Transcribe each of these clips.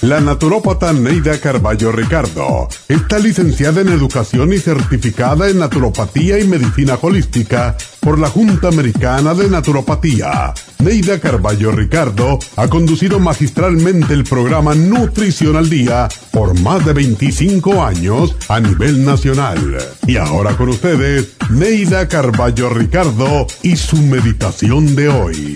La naturópata Neida Carballo Ricardo está licenciada en Educación y certificada en Naturopatía y Medicina Holística por la Junta Americana de Naturopatía. Neida Carballo Ricardo ha conducido magistralmente el programa Nutrición al Día por más de 25 años a nivel nacional. Y ahora con ustedes, Neida Carballo Ricardo y su meditación de hoy.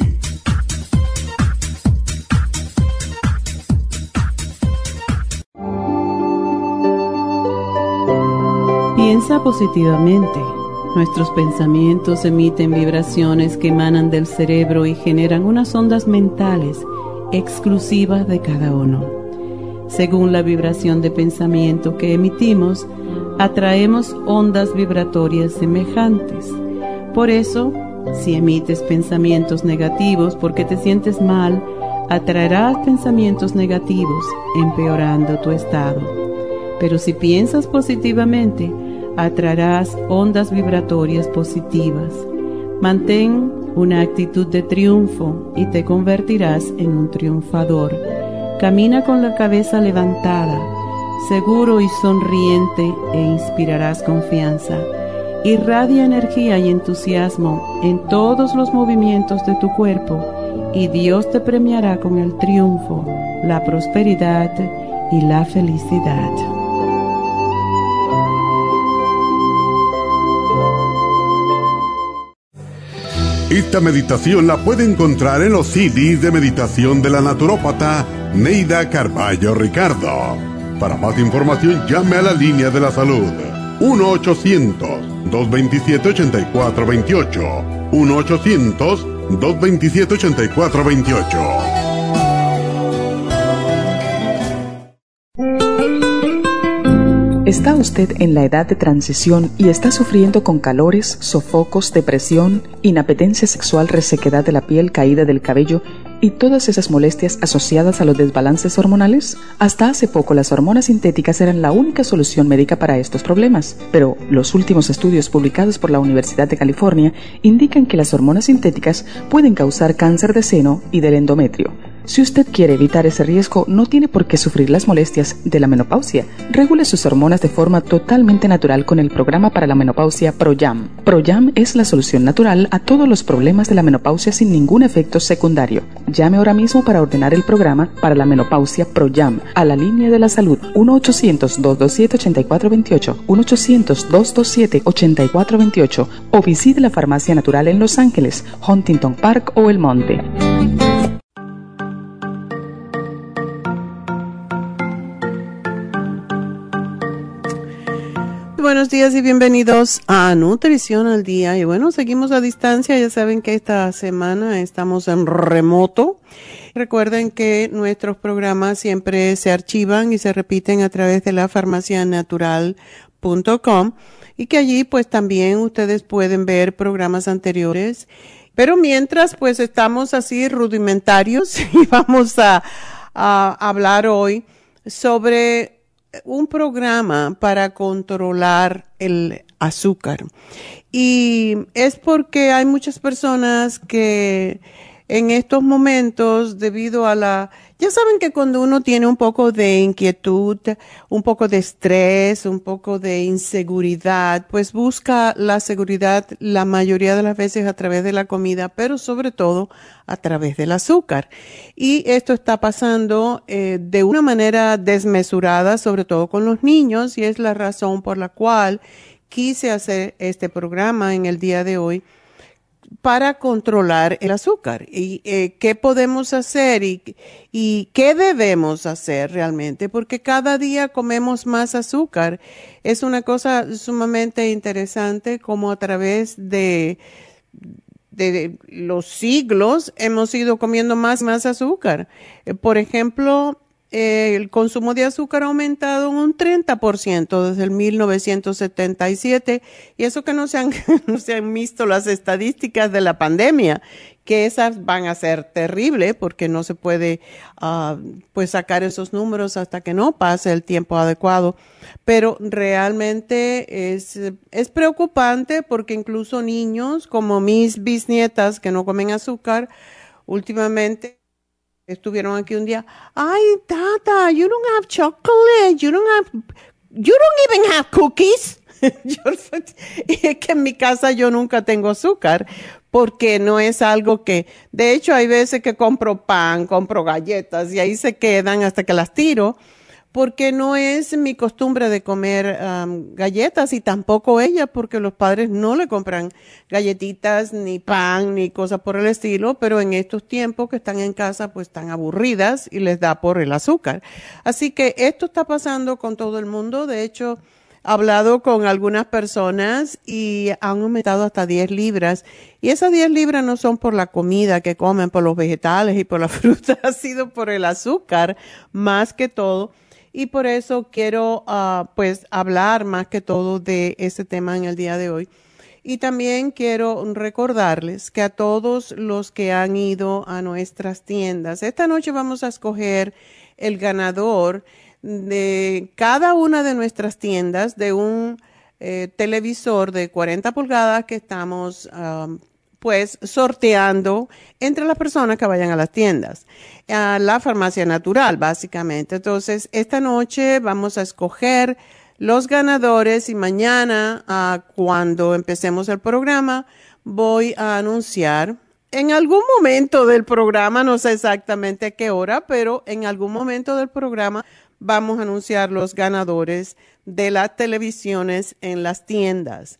Piensa positivamente. Nuestros pensamientos emiten vibraciones que emanan del cerebro y generan unas ondas mentales exclusivas de cada uno. Según la vibración de pensamiento que emitimos, atraemos ondas vibratorias semejantes. Por eso, si emites pensamientos negativos porque te sientes mal, atraerás pensamientos negativos, empeorando tu estado. Pero si piensas positivamente, atraerás ondas vibratorias positivas. Mantén una actitud de triunfo y te convertirás en un triunfador. Camina con la cabeza levantada, seguro y sonriente, e inspirarás confianza. Irradia energía y entusiasmo en todos los movimientos de tu cuerpo y Dios te premiará con el triunfo, la prosperidad y la felicidad. Esta meditación la puede encontrar en los CDs de meditación de la naturópata Neida Carballo Ricardo. Para más información, llame a la línea de la salud 1-800-227-8428. 1-800-227-8428. ¿Está usted en la edad de transición y está sufriendo con calores, sofocos, depresión, inapetencia sexual, resequedad de la piel, caída del cabello y todas esas molestias asociadas a los desbalances hormonales? Hasta hace poco las hormonas sintéticas eran la única solución médica para estos problemas, pero los últimos estudios publicados por la Universidad de California indican que las hormonas sintéticas pueden causar cáncer de seno y del endometrio. Si usted quiere evitar ese riesgo, no tiene por qué sufrir las molestias de la menopausia. Regule sus hormonas de forma totalmente natural con el programa para la menopausia ProYam. ProYam es la solución natural a todos los problemas de la menopausia sin ningún efecto secundario. Llame ahora mismo para ordenar el programa para la menopausia ProYam a la línea de la salud 1-800-227-8428, 1-800-227-8428 o visite la Farmacia Natural en Los Ángeles, Huntington Park o El Monte. Buenos días y bienvenidos a Nutrición al Día. Y bueno, seguimos a distancia. Ya saben que esta semana estamos en remoto. Recuerden que nuestros programas siempre se archivan y se repiten a través de la farmacianatural.com y que allí pues también ustedes pueden ver programas anteriores. Pero mientras pues estamos así rudimentarios y vamos a hablar hoy sobre un programa para controlar el azúcar. Y es porque hay muchas personas que en estos momentos, debido a ya saben que cuando uno tiene un poco de inquietud, un poco de estrés, un poco de inseguridad, pues busca la seguridad la mayoría de las veces a través de la comida, pero sobre todo a través del azúcar. Y esto está pasando de una manera desmesurada, sobre todo con los niños, y es la razón por la cual quise hacer este programa en el día de hoy, para controlar el azúcar y qué podemos hacer y qué debemos hacer realmente, porque cada día comemos más azúcar. Es una cosa sumamente interesante como a través de los siglos hemos ido comiendo más azúcar. Por ejemplo, el consumo de azúcar ha aumentado un 30% desde el 1977 y eso que no se han visto las estadísticas de la pandemia, que esas van a ser terribles porque no se puede pues sacar esos números hasta que no pase el tiempo adecuado. Pero realmente es preocupante porque incluso niños como mis bisnietas que no comen azúcar últimamente estuvieron aquí un día, ay, Tata, you don't have chocolate, you don't even have cookies. Y es que en mi casa yo nunca tengo azúcar, porque no es algo que, de hecho hay veces que compro pan, compro galletas y ahí se quedan hasta que las tiro, porque no es mi costumbre de comer galletas y tampoco ella, porque los padres no le compran galletitas, ni pan, ni cosas por el estilo, pero en estos tiempos que están en casa, pues están aburridas y les da por el azúcar. Así que esto está pasando con todo el mundo. De hecho, he hablado con algunas personas y han aumentado hasta 10 libras. Y esas 10 libras no son por la comida que comen, por los vegetales y por la fruta, ha sido por el azúcar más que todo. Y por eso quiero pues hablar más que todo de este tema en el día de hoy. Y también quiero recordarles que a todos los que han ido a nuestras tiendas, esta noche vamos a escoger el ganador de cada una de nuestras tiendas de un televisor de 40 pulgadas que estamos pues sorteando entre las personas que vayan a las tiendas, a la Farmacia Natural básicamente. Entonces esta noche vamos a escoger los ganadores y mañana cuando empecemos el programa voy a anunciar en algún momento del programa, no sé exactamente a qué hora, pero en algún momento del programa vamos a anunciar los ganadores de las televisiones en las tiendas.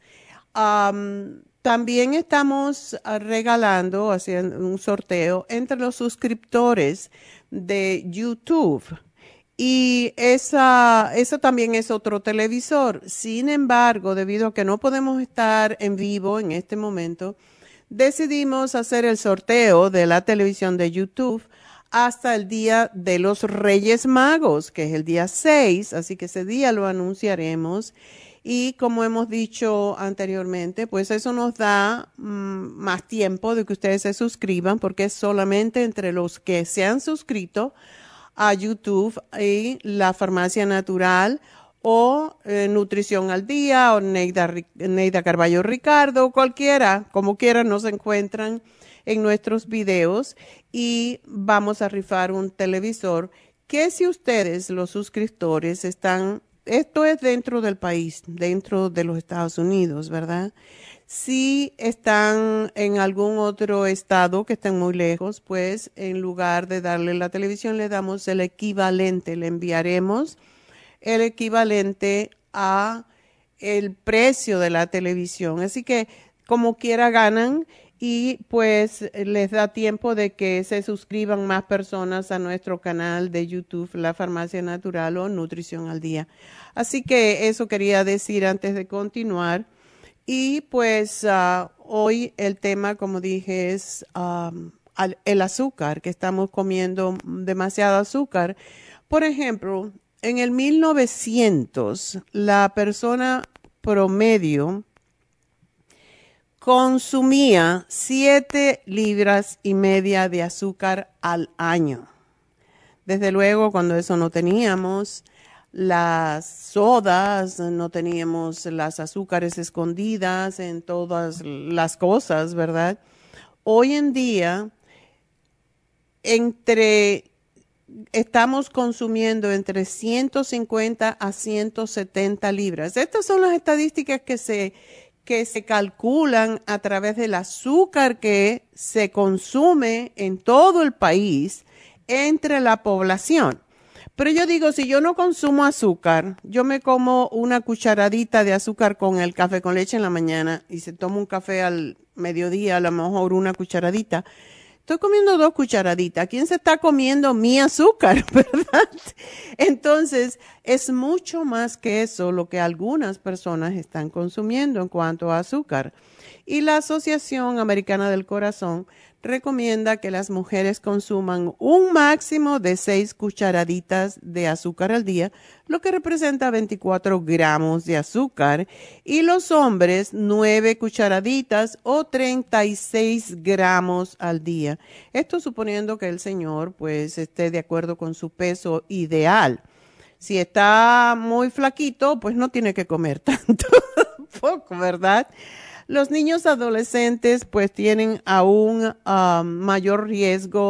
También estamos regalando, haciendo un sorteo entre los suscriptores de YouTube. Y eso también es otro televisor. Sin embargo, debido a que no podemos estar en vivo en este momento, decidimos hacer el sorteo de la televisión de YouTube hasta el día de los Reyes Magos, que es el día 6, así que ese día lo anunciaremos. Y como hemos dicho anteriormente, pues eso nos da más tiempo de que ustedes se suscriban, porque es solamente entre los que se han suscrito a YouTube y la Farmacia Natural o Nutrición al Día o Neida Carballo Ricardo, cualquiera, como quieran, nos encuentran en nuestros videos y vamos a rifar un televisor que si ustedes, los suscriptores, esto es dentro del país, dentro de los Estados Unidos, ¿verdad? Si están en algún otro estado que estén muy lejos, pues en lugar de darle la televisión, le damos el equivalente, le enviaremos el equivalente a el precio de la televisión. Así que como quiera ganan y pues les da tiempo de que se suscriban más personas a nuestro canal de YouTube, La Farmacia Natural o Nutrición al Día. Así que eso quería decir antes de continuar. Y pues hoy el tema, como dije, es el azúcar, que estamos comiendo demasiado azúcar. Por ejemplo, en el 1900, la persona promedio consumía 7,5 libras de azúcar al año. Desde luego, cuando eso no teníamos las sodas, no teníamos las azúcares escondidas en todas las cosas, ¿verdad? Hoy en día, estamos consumiendo entre 150 a 170 libras. Estas son las estadísticas que se calculan a través del azúcar que se consume en todo el país entre la población. Pero yo digo, si yo no consumo azúcar, yo me como una cucharadita de azúcar con el café con leche en la mañana y se toma un café al mediodía, a lo mejor una cucharadita. Estoy comiendo 2 cucharaditas. ¿Quién se está comiendo mi azúcar, verdad? Entonces, es mucho más que eso lo que algunas personas están consumiendo en cuanto a azúcar. Y la Asociación Americana del Corazón recomienda que las mujeres consuman un máximo de 6 cucharaditas de azúcar al día, lo que representa 24 gramos de azúcar, y los hombres 9 cucharaditas o 36 gramos al día. Esto suponiendo que el señor pues esté de acuerdo con su peso ideal. Si está muy flaquito, pues no tiene que comer tanto, poco, ¿verdad? Los niños adolescentes pues tienen aún mayor riesgo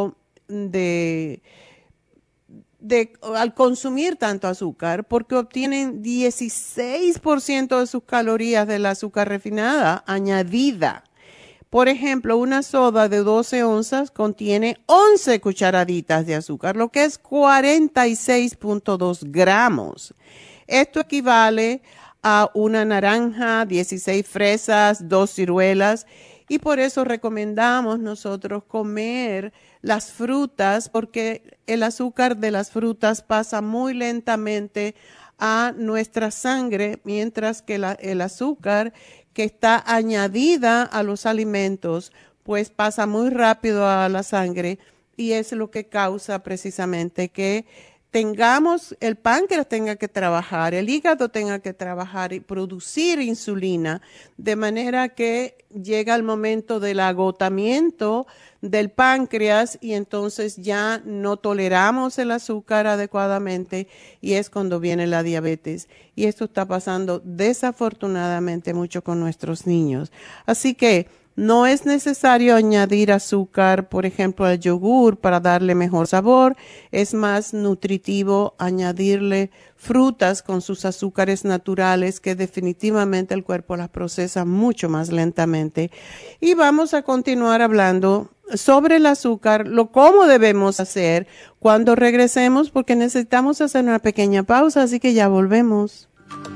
al consumir tanto azúcar, porque obtienen 16% de sus calorías del azúcar refinada añadida. Por ejemplo, una soda de 12 onzas contiene 11 cucharaditas de azúcar, lo que es 46.2 gramos. Esto equivale a una naranja, 16 fresas, 2 ciruelas, y por eso recomendamos nosotros comer las frutas, porque el azúcar de las frutas pasa muy lentamente a nuestra sangre, mientras que el azúcar que está añadida a los alimentos, pues pasa muy rápido a la sangre, y es lo que causa precisamente que el páncreas tenga que trabajar, el hígado tenga que trabajar y producir insulina, de manera que llega el momento del agotamiento del páncreas y entonces ya no toleramos el azúcar adecuadamente, y es cuando viene la diabetes. Y esto está pasando desafortunadamente mucho con nuestros niños. Así que no es necesario añadir azúcar, por ejemplo, al yogur para darle mejor sabor. Es más nutritivo añadirle frutas con sus azúcares naturales, que definitivamente el cuerpo las procesa mucho más lentamente. Y vamos a continuar hablando sobre el azúcar, cómo debemos hacer cuando regresemos, porque necesitamos hacer una pequeña pausa, así que ya volvemos.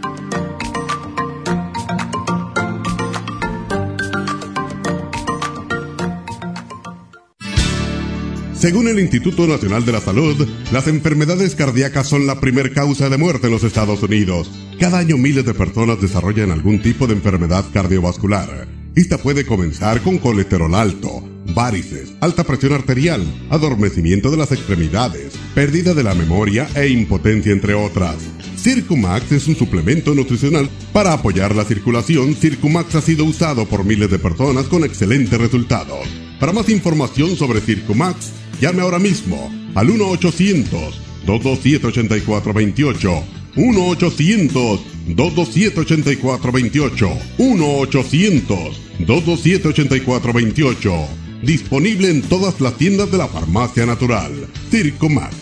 Según el Instituto Nacional de la Salud, las enfermedades cardíacas son la primer causa de muerte en los Estados Unidos. Cada año miles de personas desarrollan algún tipo de enfermedad cardiovascular. Esta puede comenzar con colesterol alto, varices, alta presión arterial, adormecimiento de las extremidades, pérdida de la memoria e impotencia, entre otras. Circumax es un suplemento nutricional para apoyar la circulación. Circumax ha sido usado por miles de personas con excelentes resultados. Para más información sobre Circumax, llame ahora mismo al 1-800-227-8428. 1-800-227-8428. 1-800-227-8428. Disponible en todas las tiendas de la Farmacia Natural. Circumax.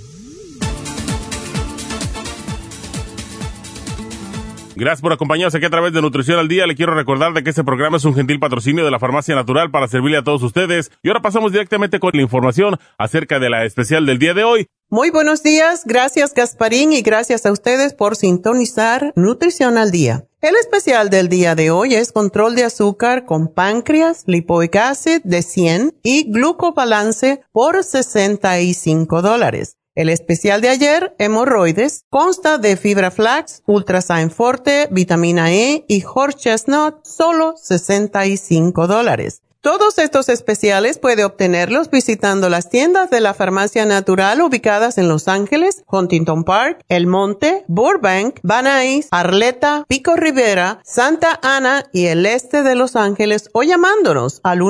Gracias por acompañarnos aquí a través de Nutrición al Día. Le quiero recordar de que este programa es un gentil patrocinio de la Farmacia Natural para servirle a todos ustedes. Y ahora pasamos directamente con la información acerca de la especial del día de hoy. Muy buenos días, gracias Gasparín, y gracias a ustedes por sintonizar Nutrición al Día. El especial del día de hoy es control de azúcar con páncreas, lipoic acid de 100 y glucobalance por $65. El especial de ayer, hemorroides, consta de fibra flax, ultrasign forte, vitamina E y horse chestnut, solo $65. Todos estos especiales puede obtenerlos visitando las tiendas de la Farmacia Natural ubicadas en Los Ángeles, Huntington Park, El Monte, Burbank, Van Nuys, Arleta, Pico Rivera, Santa Ana y el este de Los Ángeles, o llamándonos al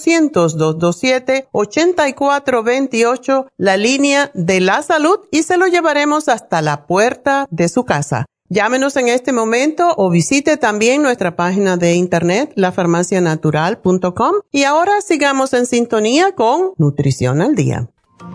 1-800-227-8428, la línea de la salud, y se lo llevaremos hasta la puerta de su casa. Llámenos en este momento o visite también nuestra página de internet, lafarmacianatural.com. Y ahora sigamos en sintonía con Nutrición al Día.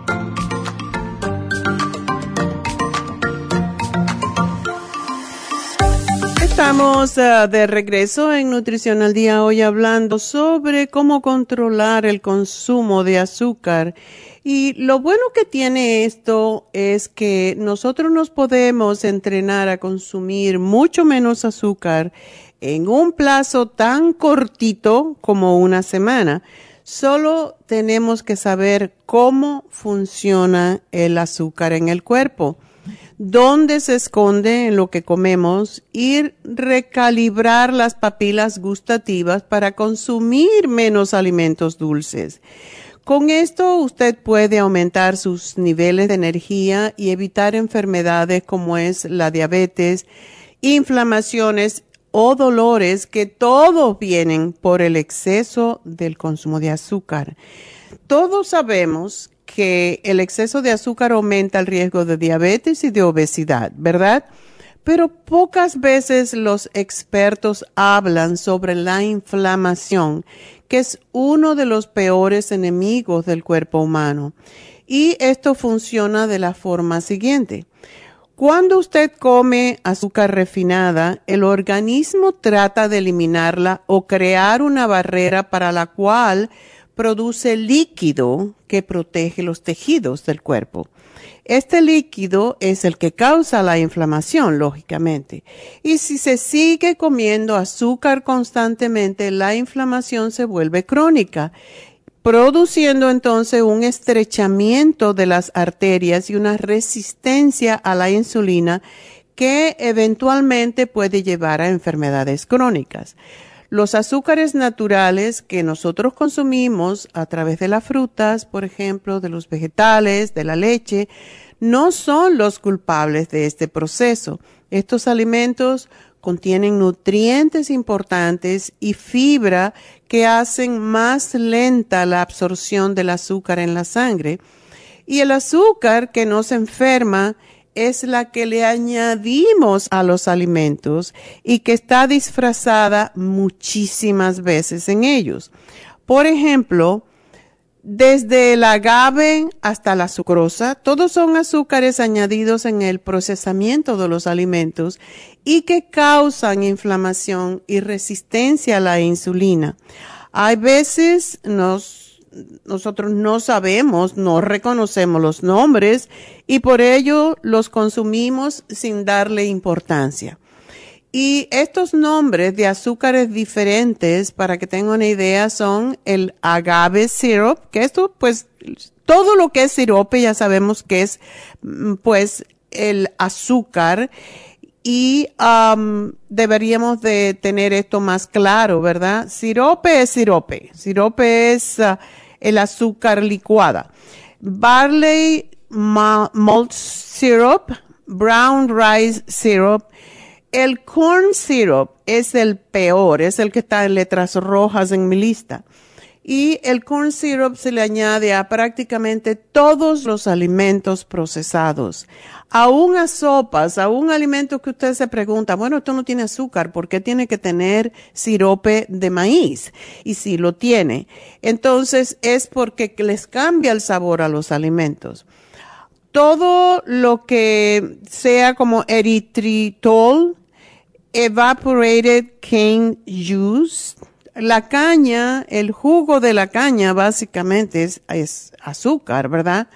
Estamos de regreso en Nutrición al Día, hoy hablando sobre cómo controlar el consumo de azúcar. Y lo bueno que tiene esto es que nosotros nos podemos entrenar a consumir mucho menos azúcar en un plazo tan cortito como una semana. Solo tenemos que saber cómo funciona el azúcar en el cuerpo, dónde se esconde en lo que comemos, y recalibrar las papilas gustativas para consumir menos alimentos dulces. Con esto usted puede aumentar sus niveles de energía y evitar enfermedades como es la diabetes, inflamaciones o dolores, que todos vienen por el exceso del consumo de azúcar. Todos sabemos que el exceso de azúcar aumenta el riesgo de diabetes y de obesidad, ¿verdad? pero pocas veces los expertos hablan sobre la inflamación, que es uno de los peores enemigos del cuerpo humano. Y esto funciona de la forma siguiente. Cuando usted come azúcar refinada, el organismo trata de eliminarla o crear una barrera para la cual produce líquido que protege los tejidos del cuerpo. Este líquido es el que causa la inflamación, lógicamente. Y si se sigue comiendo azúcar constantemente, la inflamación se vuelve crónica, produciendo entonces un estrechamiento de las arterias y una resistencia a la insulina que eventualmente puede llevar a enfermedades crónicas. Los azúcares naturales que nosotros consumimos a través de las frutas, por ejemplo, de los vegetales, de la leche, no son los culpables de este proceso. Estos alimentos contienen nutrientes importantes y fibra que hacen más lenta la absorción del azúcar en la sangre. Y el azúcar que nos enferma es la que le añadimos a los alimentos y que está disfrazada muchísimas veces en ellos. Por ejemplo, desde el agave hasta la sucrosa, todos son azúcares añadidos en el procesamiento de los alimentos y que causan inflamación y resistencia a la insulina. Hay veces nosotros no sabemos, no reconocemos los nombres y por ello los consumimos sin darle importancia. Y estos nombres de azúcares diferentes, para que tengan una idea, son el agave syrup, que esto pues todo lo que es sirope ya sabemos que es pues el azúcar y deberíamos de tener esto más claro, ¿verdad? Sirope es sirope. Sirope es el azúcar licuada. Barley malt syrup, brown rice syrup. El corn syrup es el peor, es el que está en letras rojas en mi lista. Y el corn syrup se le añade a prácticamente todos los alimentos procesados. Aún a sopas, a un alimento que usted se pregunta, bueno, esto no tiene azúcar, ¿por qué tiene que tener sirope de maíz? Y si lo tiene, entonces es porque les cambia el sabor a los alimentos. Todo lo que sea como eritritol, evaporated cane juice, la caña, el jugo de la caña básicamente es azúcar, ¿verdad?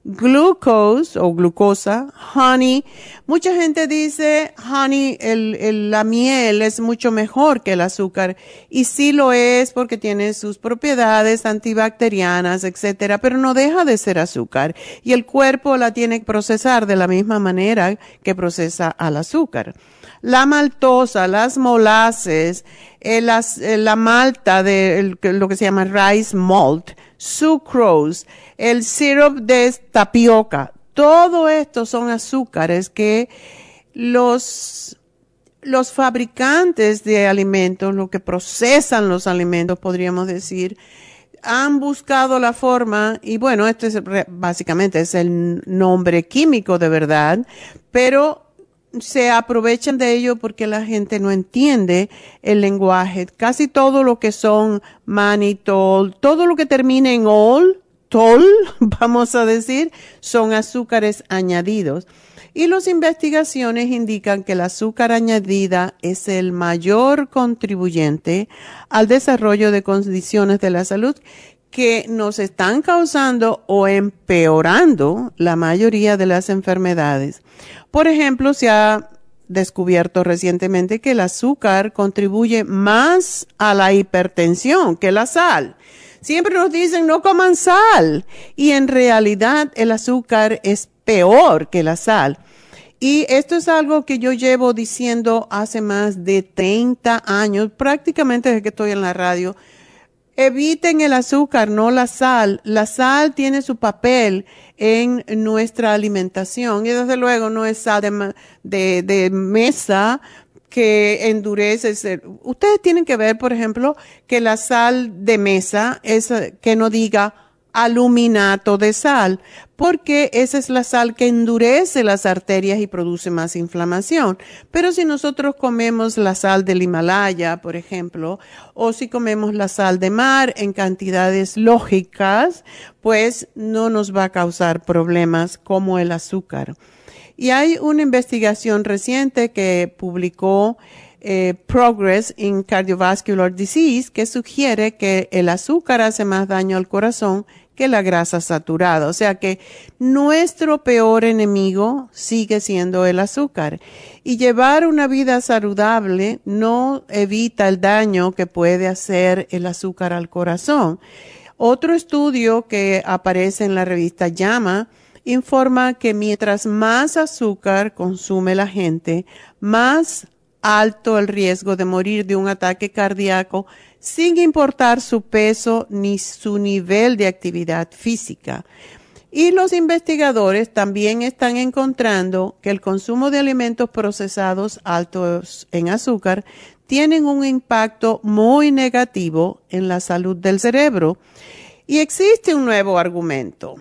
Glucose o glucosa, honey. Mucha gente dice honey, la miel es mucho mejor que el azúcar y sí lo es porque tiene sus propiedades antibacterianas, etcétera, pero no deja de ser azúcar y el cuerpo la tiene que procesar de la misma manera que procesa al azúcar. La maltosa, las molasses, la malta de lo que se llama rice malt, sucrose, el syrup de tapioca, todo esto son azúcares que los fabricantes de alimentos, lo que procesan los alimentos, podríamos decir, han buscado la forma, y bueno, básicamente es el nombre químico de verdad, pero se aprovechan de ello porque la gente no entiende el lenguaje. Casi todo lo que son mannitol, todo lo que termina en tol, vamos a decir, son azúcares añadidos. Y las investigaciones indican que el azúcar añadida es el mayor contribuyente al desarrollo de condiciones de la salud que nos están causando o empeorando la mayoría de las enfermedades. Por ejemplo, se ha descubierto recientemente que el azúcar contribuye más a la hipertensión que la sal. Siempre nos dicen no coman sal y en realidad el azúcar es peor que la sal. Y esto es algo que yo llevo diciendo hace más de 30 años, prácticamente desde que estoy en la radio. Eviten el azúcar, no la sal. La sal tiene su papel en nuestra alimentación y desde luego no es sal de mesa que endurece. Ustedes tienen que ver, por ejemplo, que la sal de mesa es que no diga aluminato de sal, porque esa es la sal que endurece las arterias y produce más inflamación. Pero si nosotros comemos la sal del Himalaya, por ejemplo, o si comemos la sal de mar en cantidades lógicas, pues no nos va a causar problemas como el azúcar. Y hay una investigación reciente que publicó Progress in Cardiovascular Disease que sugiere que el azúcar hace más daño al corazón que la grasa saturada. O sea que nuestro peor enemigo sigue siendo el azúcar. Y llevar una vida saludable no evita el daño que puede hacer el azúcar al corazón. Otro estudio que aparece en la revista JAMA informa que mientras más azúcar consume la gente, más alto el riesgo de morir de un ataque cardíaco sin importar su peso ni su nivel de actividad física. Y los investigadores también están encontrando que el consumo de alimentos procesados altos en azúcar tienen un impacto muy negativo en la salud del cerebro. Y existe un nuevo argumento.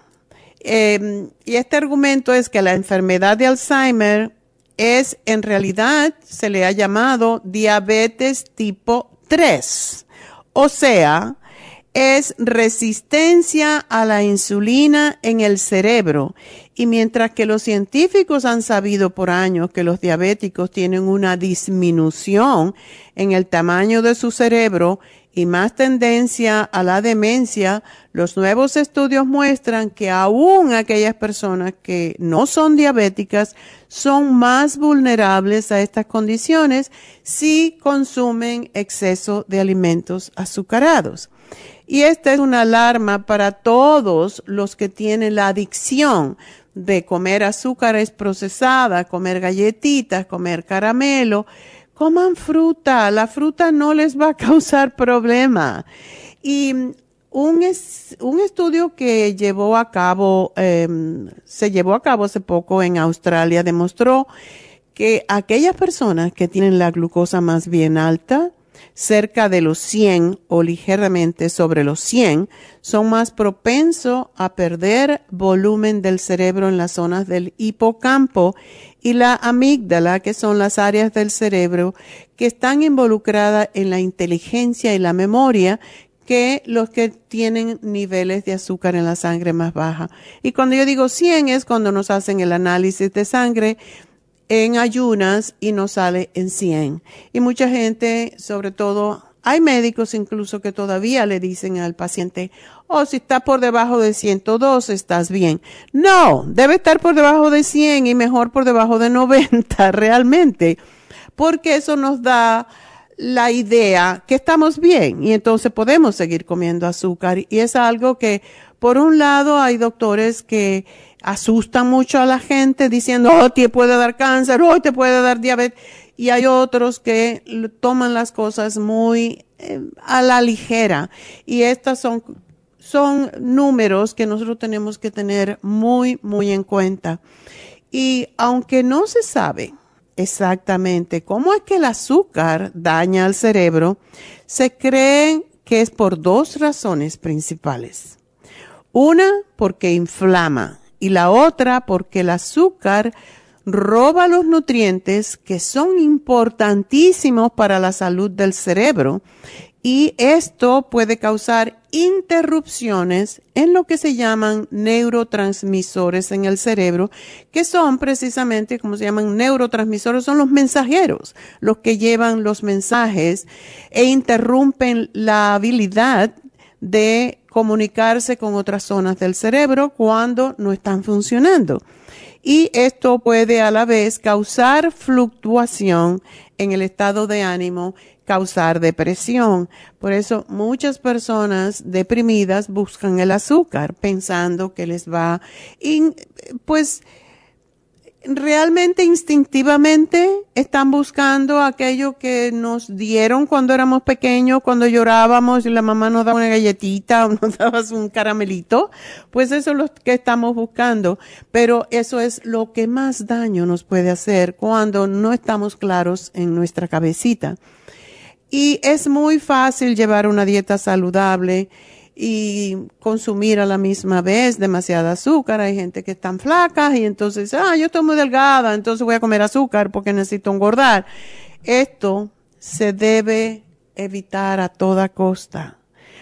Y este argumento es que la enfermedad de Alzheimer en realidad se le ha llamado diabetes tipo 3. O sea, es resistencia a la insulina en el cerebro. Y mientras que los científicos han sabido por años que los diabéticos tienen una disminución en el tamaño de su cerebro y más tendencia a la demencia, los nuevos estudios muestran que aún aquellas personas que no son diabéticas son más vulnerables a estas condiciones si consumen exceso de alimentos azucarados. Y esta es una alarma para todos los que tienen la adicción de comer azúcares procesadas, comer galletitas, comer caramelo. Coman fruta, la fruta no les va a causar problema. Y un estudio que se llevó a cabo hace poco en Australia demostró que aquellas personas que tienen la glucosa más bien alta, cerca de los 100 o ligeramente sobre los 100, son más propensos a perder volumen del cerebro en las zonas del hipocampo y la amígdala, que son las áreas del cerebro que están involucradas en la inteligencia y la memoria, que los que tienen niveles de azúcar en la sangre más baja. Y cuando yo digo 100 es cuando nos hacen el análisis de sangre en ayunas y nos sale en 100. Y mucha gente, sobre todo, hay médicos incluso que todavía le dicen al paciente, si está por debajo de 102, estás bien. No, debe estar por debajo de 100 y mejor por debajo de 90 realmente, porque eso nos da la idea que estamos bien y entonces podemos seguir comiendo azúcar. Y es algo que, por un lado, hay doctores que asustan mucho a la gente diciendo, te puede dar cáncer, te puede dar diabetes. Y hay otros que toman las cosas muy a la ligera. Y estas son números que nosotros tenemos que tener muy, muy en cuenta. Y aunque no se sabe exactamente cómo es que el azúcar daña al cerebro, se cree que es por dos razones principales. Una, porque inflama, y la otra, porque el azúcar roba los nutrientes que son importantísimos para la salud del cerebro, y esto puede causar interrupciones en lo que se llaman neurotransmisores en el cerebro, que son precisamente, como se llaman neurotransmisores, son los mensajeros, los que llevan los mensajes e interrumpen la habilidad de comunicarse con otras zonas del cerebro cuando no están funcionando. Y esto puede a la vez causar fluctuación en el estado de ánimo, causar depresión. Por eso muchas personas deprimidas buscan el azúcar pensando que les va, y pues realmente instintivamente están buscando aquello que nos dieron cuando éramos pequeños, cuando llorábamos y la mamá nos daba una galletita o nos daba un caramelito, pues eso es lo que estamos buscando. Pero eso es lo que más daño nos puede hacer cuando no estamos claros en nuestra cabecita. Y es muy fácil llevar una dieta saludable y consumir a la misma vez demasiada azúcar. Hay gente que están flacas y entonces, yo estoy muy delgada, entonces voy a comer azúcar porque necesito engordar. Esto se debe evitar a toda costa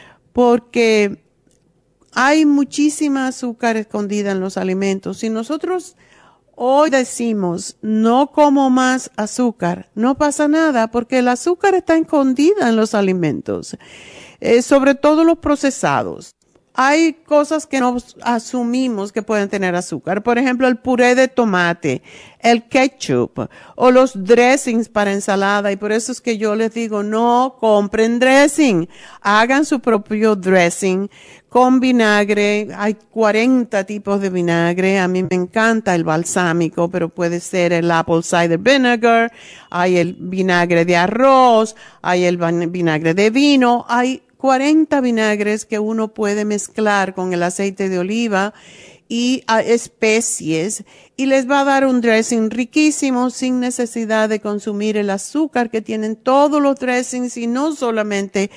porque hay muchísima azúcar escondida en los alimentos. Si nosotros hoy decimos, no como más azúcar, no pasa nada porque el azúcar está escondida en los alimentos, sobre todo los procesados. Hay cosas que no asumimos que pueden tener azúcar. Por ejemplo, el puré de tomate, el ketchup o los dressings para ensalada. Y por eso es que yo les digo, no compren dressing. Hagan su propio dressing con vinagre. Hay 40 tipos de vinagre. A mí me encanta el balsámico, pero puede ser el apple cider vinegar. Hay el vinagre de arroz. Hay el vinagre de vino. Hay 40 vinagres que uno puede mezclar con el aceite de oliva y especies y les va a dar un dressing riquísimo sin necesidad de consumir el azúcar que tienen todos los dressings y no solamente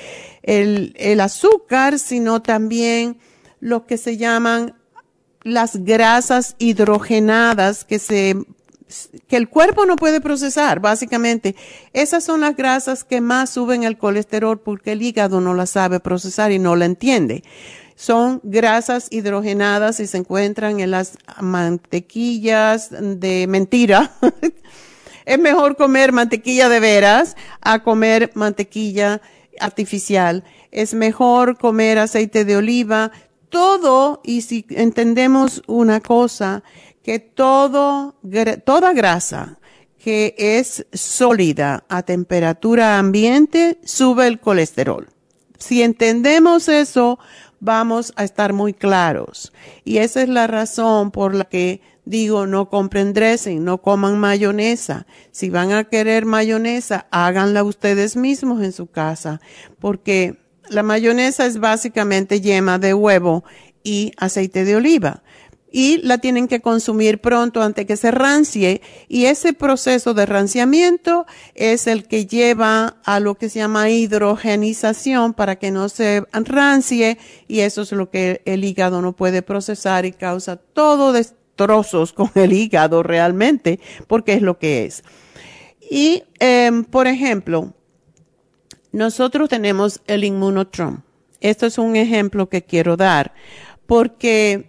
el azúcar, sino también lo que se llaman las grasas hidrogenadas que el cuerpo no puede procesar, básicamente. Esas son las grasas que más suben el colesterol porque el hígado no las sabe procesar y no la entiende. Son grasas hidrogenadas y se encuentran en las mantequillas de mentira. Es mejor comer mantequilla de veras a comer mantequilla artificial. Es mejor comer aceite de oliva. Todo, y si entendemos una cosa, que toda grasa que es sólida a temperatura ambiente sube el colesterol. Si entendemos eso, vamos a estar muy claros. Y esa es la razón por la que digo no compren dressing, no coman mayonesa. Si van a querer mayonesa, háganla ustedes mismos en su casa, porque la mayonesa es básicamente yema de huevo y aceite de oliva. Y la tienen que consumir pronto antes que se rancie. Y ese proceso de ranciamiento es el que lleva a lo que se llama hidrogenización para que no se rancie. Y eso es lo que el hígado no puede procesar y causa todo destrozos con el hígado realmente, porque es lo que es. Y, por ejemplo, nosotros tenemos el Immunotrom. Esto es un ejemplo que quiero dar, porque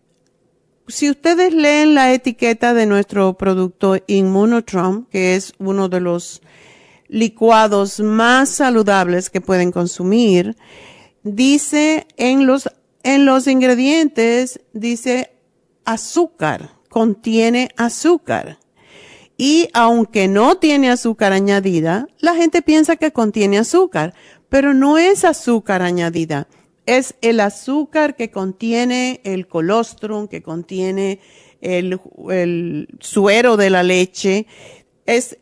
si ustedes leen la etiqueta de nuestro producto Immunotrom, que es uno de los licuados más saludables que pueden consumir, dice en los ingredientes, dice azúcar, contiene azúcar. Y aunque no tiene azúcar añadida, la gente piensa que contiene azúcar, pero no es azúcar añadida. Es el azúcar que contiene el colostrum, que contiene el suero de la leche. Es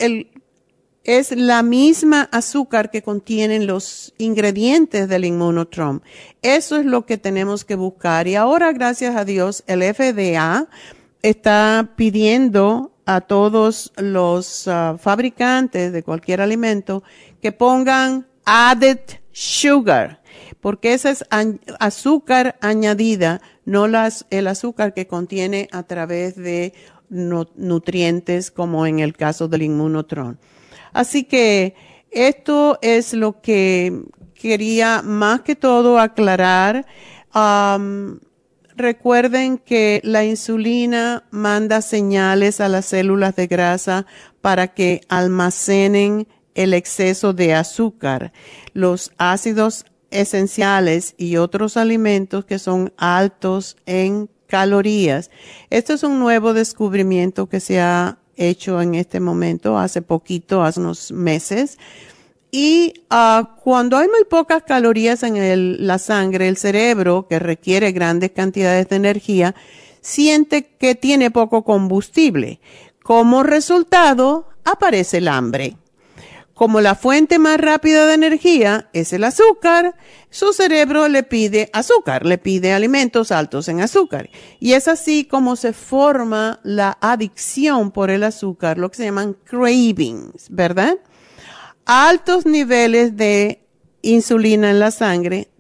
la misma azúcar que contienen los ingredientes del Immunotrom. Eso es lo que tenemos que buscar. Y ahora, gracias a Dios, el FDA está pidiendo a todos los fabricantes de cualquier alimento que pongan added sugar, porque esa es azúcar añadida, no el azúcar que contiene a través de nutrientes como en el caso del Immunotrom. Así que esto es lo que quería más que todo aclarar. Recuerden que la insulina manda señales a las células de grasa para que almacenen el exceso de azúcar. Los ácidos esenciales y otros alimentos que son altos en calorías. Esto es un nuevo descubrimiento que se ha hecho en este momento, hace poquito, hace unos meses. Y cuando hay muy pocas calorías en la sangre, el cerebro, que requiere grandes cantidades de energía, siente que tiene poco combustible. Como resultado, aparece el hambre. Como la fuente más rápida de energía es el azúcar, su cerebro le pide azúcar, le pide alimentos altos en azúcar. Y es así como se forma la adicción por el azúcar, lo que se llaman cravings, ¿verdad? Altos niveles de insulina en la sangre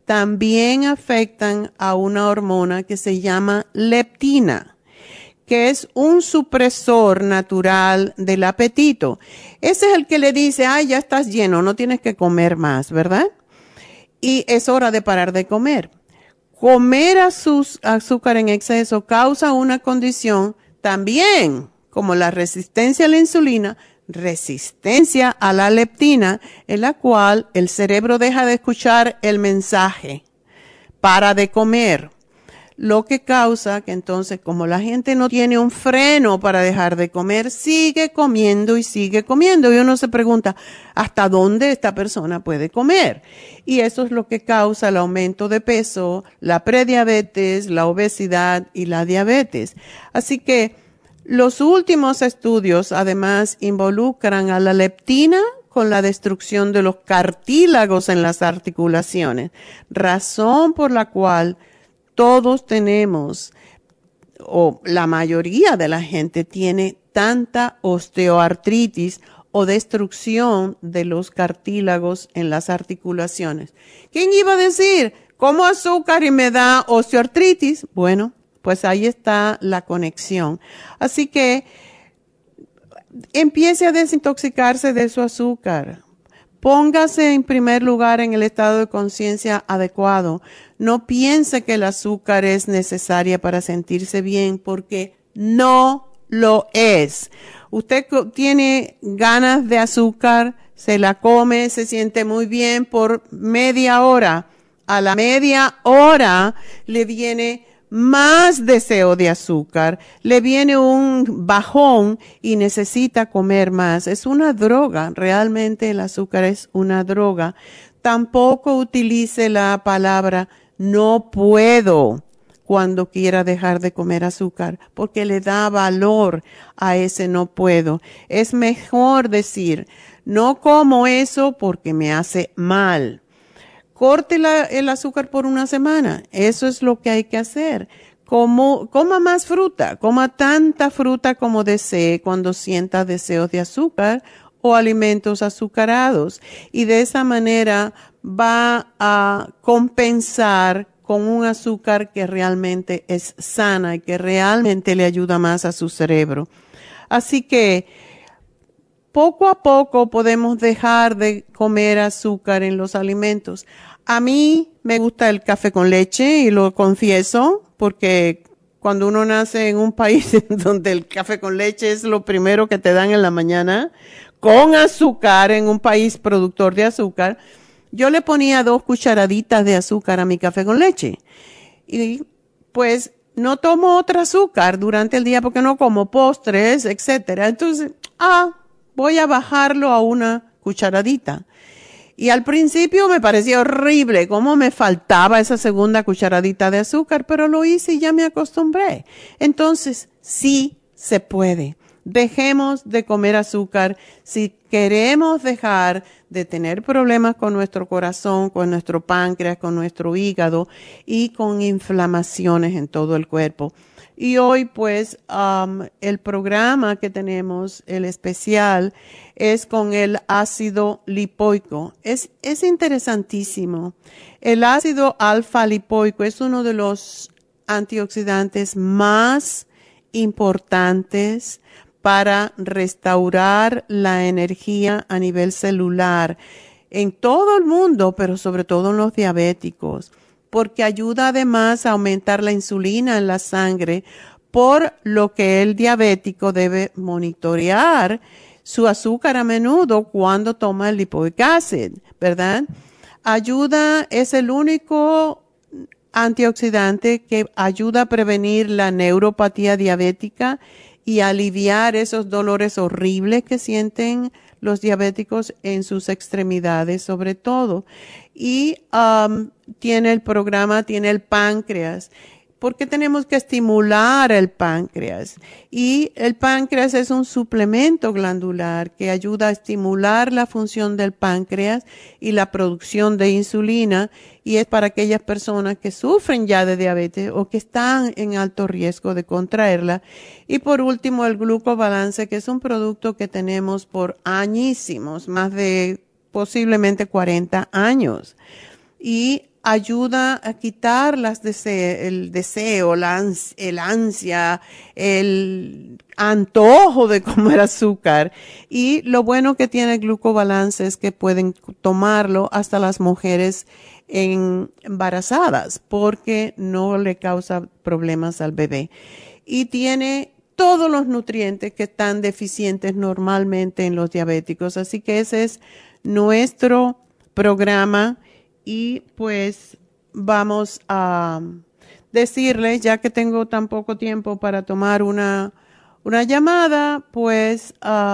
también afectan a una hormona que se llama leptina, que es un supresor natural del apetito. Ese es el que le dice, ay, ya estás lleno, no tienes que comer más, ¿verdad? Y es hora de parar de comer. Comer azúcar en exceso causa una condición también, como la resistencia a la insulina, resistencia a la leptina, en la cual el cerebro deja de escuchar el mensaje, para de comer, lo que causa que entonces, como la gente no tiene un freno para dejar de comer, sigue comiendo y uno se pregunta, ¿hasta dónde esta persona puede comer? Y eso es lo que causa el aumento de peso, la prediabetes, la obesidad y la diabetes. Así que los últimos estudios además involucran a la leptina con la destrucción de los cartílagos en las articulaciones, razón por la cual todos tenemos, o la mayoría de la gente tiene tanta osteoartritis o destrucción de los cartílagos en las articulaciones. ¿Quién iba a decir? ¿Como azúcar y me da osteoartritis? Bueno, pues ahí está la conexión. Así que empiece a desintoxicarse de su azúcar. Póngase en primer lugar en el estado de conciencia adecuado. No piense que el azúcar es necesaria para sentirse bien, porque no lo es. Usted tiene ganas de azúcar, se la come, se siente muy bien por media hora. A la media hora le viene más deseo de azúcar, le viene un bajón y necesita comer más. Es una droga, realmente el azúcar es una droga. Tampoco utilice la palabra no puedo cuando quiera dejar de comer azúcar, porque le da valor a ese no puedo. Es mejor decir, no como eso porque me hace mal. Corte el azúcar por una semana. Eso es lo que hay que hacer. Coma más fruta. Coma tanta fruta como desee cuando sienta deseos de azúcar o alimentos azucarados. Y de esa manera va a compensar con un azúcar que realmente es sana y que realmente le ayuda más a su cerebro. Así que poco a poco podemos dejar de comer azúcar en los alimentos. A mí me gusta el café con leche y lo confieso porque cuando uno nace en un país donde el café con leche es lo primero que te dan en la mañana, con azúcar, en un país productor de azúcar, yo le ponía 2 cucharaditas de azúcar a mi café con leche. Y pues no tomo otro azúcar durante el día porque no como postres, etcétera. Entonces, voy a bajarlo a 1 cucharadita. Y al principio me parecía horrible cómo me faltaba esa 2ª cucharadita de azúcar, pero lo hice y ya me acostumbré. Entonces, sí se puede. Dejemos de comer azúcar si queremos dejar de tener problemas con nuestro corazón, con nuestro páncreas, con nuestro hígado y con inflamaciones en todo el cuerpo. Y hoy, pues, el programa que tenemos, el especial, es con el ácido lipoico. Es interesantísimo. El ácido alfa lipoico es uno de los antioxidantes más importantes para restaurar la energía a nivel celular en todo el mundo, pero sobre todo en los diabéticos, porque ayuda además a aumentar la insulina en la sangre, por lo que el diabético debe monitorear su azúcar a menudo cuando toma el lipoic acid, ¿verdad? Es el único antioxidante que ayuda a prevenir la neuropatía diabética y aliviar esos dolores horribles que sienten los diabéticos en sus extremidades sobre todo. Y tiene el páncreas. ¿Por qué tenemos que estimular el páncreas? Y el páncreas es un suplemento glandular que ayuda a estimular la función del páncreas y la producción de insulina, y es para aquellas personas que sufren ya de diabetes o que están en alto riesgo de contraerla. Y por último, el glucobalance, que es un producto que tenemos por añísimos, más de posiblemente 40 años. Y ayuda a quitar el deseo, el ansia, el antojo de comer azúcar. Y lo bueno que tiene el glucobalance es que pueden tomarlo hasta las mujeres embarazadas porque no le causa problemas al bebé. Y tiene todos los nutrientes que están deficientes normalmente en los diabéticos. Así que ese es nuestro programa. Y pues vamos a decirles, ya que tengo tan poco tiempo para tomar una llamada, pues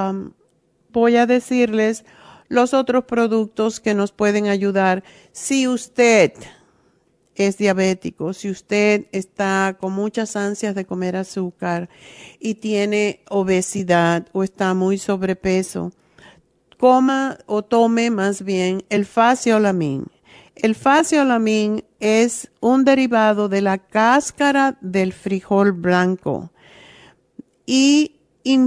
voy a decirles los otros productos que nos pueden ayudar. Si usted es diabético, si usted está con muchas ansias de comer azúcar y tiene obesidad o está muy sobrepeso, coma o tome más bien el Faciolamin. El Faciolamin es un derivado de la cáscara del frijol blanco. Y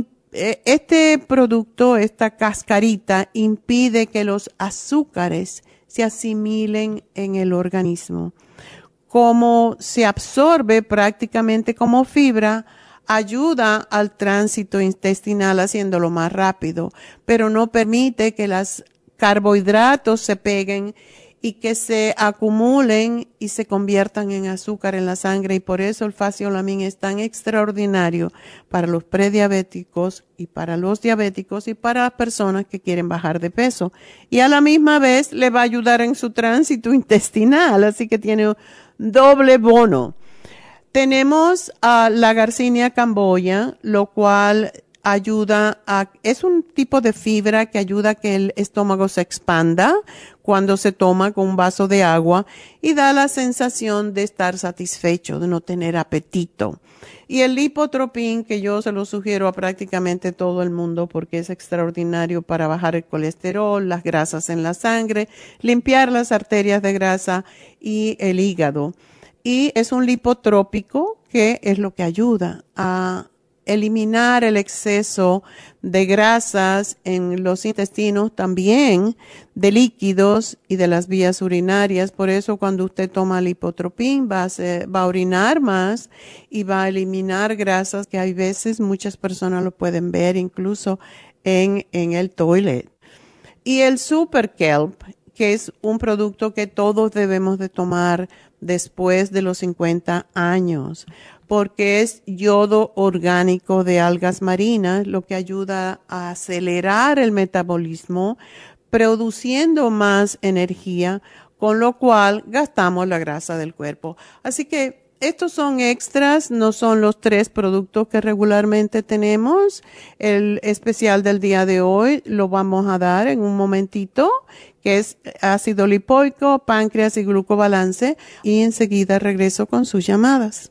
este producto, esta cascarita, impide que los azúcares se asimilen en el organismo. Como se absorbe prácticamente como fibra, ayuda al tránsito intestinal haciéndolo más rápido, pero no permite que los carbohidratos se peguen y que se acumulen y se conviertan en azúcar en la sangre, y por eso el Faciolamin es tan extraordinario para los prediabéticos y para los diabéticos y para las personas que quieren bajar de peso. Y a la misma vez le va a ayudar en su tránsito intestinal, así que tiene doble bono. Tenemos a la Garcinia camboya, lo cual es un tipo de fibra que ayuda a que el estómago se expanda cuando se toma con un vaso de agua y da la sensación de estar satisfecho, de no tener apetito. Y el Lipotropin, que yo se lo sugiero a prácticamente todo el mundo porque es extraordinario para bajar el colesterol, las grasas en la sangre, limpiar las arterias de grasa y el hígado. Y es un lipotrópico que es lo que ayuda a eliminar el exceso de grasas en los intestinos, también de líquidos y de las vías urinarias. Por eso cuando usted toma Lipotropin va a orinar más y va a eliminar grasas que hay veces muchas personas lo pueden ver incluso en el toilet. Y el Super Kelp, que es un producto que todos debemos de tomar después de los 50 años, porque es yodo orgánico de algas marinas, lo que ayuda a acelerar el metabolismo, produciendo más energía, con lo cual gastamos la grasa del cuerpo. Así que estos son extras, no son los 3 productos que regularmente tenemos. El especial del día de hoy lo vamos a dar en un momentito, que es ácido lipoico, páncreas y glucobalance, y enseguida regreso con sus llamadas.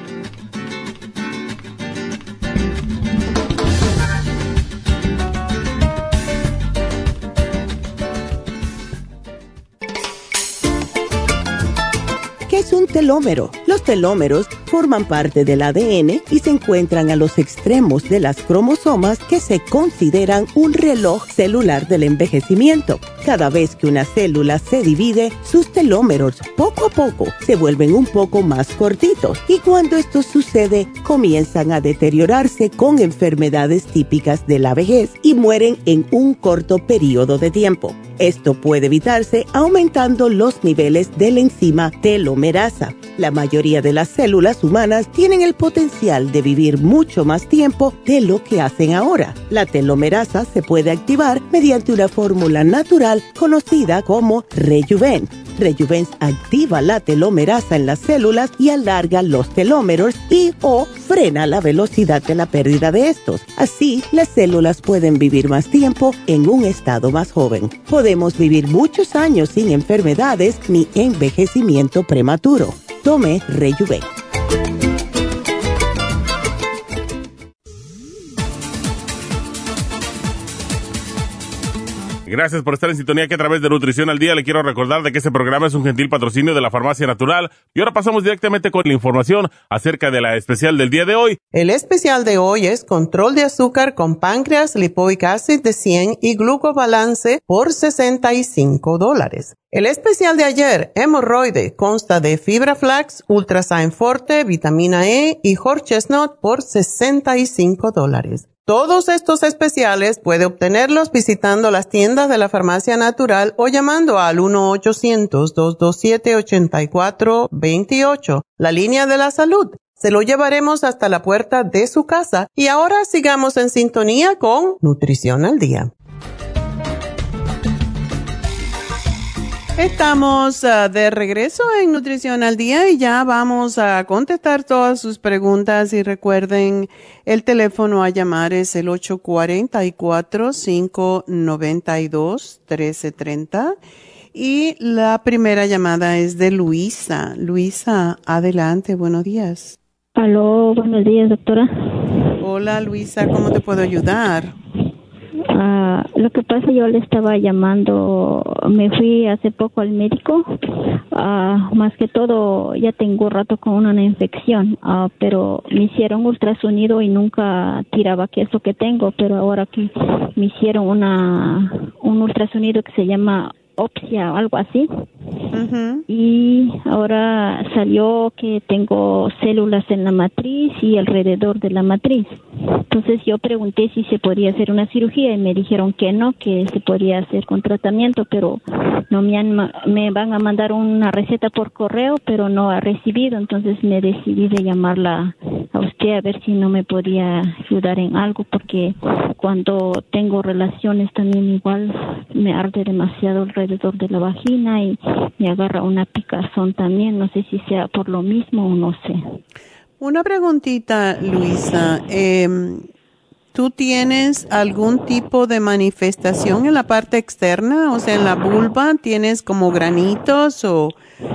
¿Qué es un telómero? Los telómeros forman parte del ADN y se encuentran a los extremos de las cromosomas que se consideran un reloj celular del envejecimiento. Cada vez que una célula se divide, sus telómeros poco a poco se vuelven un poco más cortitos y cuando esto sucede, comienzan a deteriorarse con enfermedades típicas de la vejez y mueren en un corto periodo de tiempo. Esto puede evitarse aumentando los niveles de la enzima telomerasa. La mayoría de las células humanas tienen el potencial de vivir mucho más tiempo de lo que hacen ahora. La telomerasa se puede activar mediante una fórmula natural conocida como Rejuven. Rejuven activa la telomerasa en las células y alarga los telómeros o frena la velocidad de la pérdida de estos. Así, las células pueden vivir más tiempo en un estado más joven. Podemos vivir muchos años sin enfermedades ni envejecimiento prematuro. Tome Rejuven. Gracias por estar en sintonía que a través de Nutrición al Día le quiero recordar de que este programa es un gentil patrocinio de la Farmacia Natural. Y ahora pasamos directamente con la información acerca de la especial del día de hoy. El especial de hoy es control de azúcar con páncreas, lipoic acid de 100 y glucobalance por $65. El especial de ayer, hemorroide, consta de fibra flax, ultrasign forte, vitamina E y horse chestnut por $65. Todos estos especiales puede obtenerlos visitando las tiendas de la Farmacia Natural o llamando al 1-800-227-8428, la línea de la salud. Se lo llevaremos hasta la puerta de su casa. Y ahora sigamos en sintonía con Nutrición al Día. Estamos de regreso en Nutrición al Día y ya vamos a contestar todas sus preguntas y recuerden, el teléfono a llamar es el 844-592-1330 y la primera llamada es de Luisa. Luisa, adelante, buenos días. Aló, buenos días, doctora. Hola, Luisa, ¿cómo te puedo ayudar? Lo que pasa, yo le estaba llamando, me fui hace poco al médico, más que todo ya tengo rato con una infección, pero me hicieron ultrasonido y nunca tiraba qué es lo que tengo, pero ahora que me hicieron un ultrasonido que se llama biopsia o algo así, y ahora salió que tengo células en la matriz y alrededor de la matriz. Entonces yo pregunté si se podía hacer una cirugía y me dijeron que no, que se podía hacer con tratamiento, pero no me van a mandar una receta por correo, pero no ha recibido. Entonces me decidí de llamarla a usted a ver si no me podía ayudar en algo, porque cuando tengo relaciones también igual me arde demasiado alrededor de la vagina y me agarra una picazón también. No sé si sea por lo mismo o no sé. Una preguntita, Luisa. ¿Tú tienes algún tipo de manifestación en la parte externa? O sea, en la vulva, ¿tienes como granitos o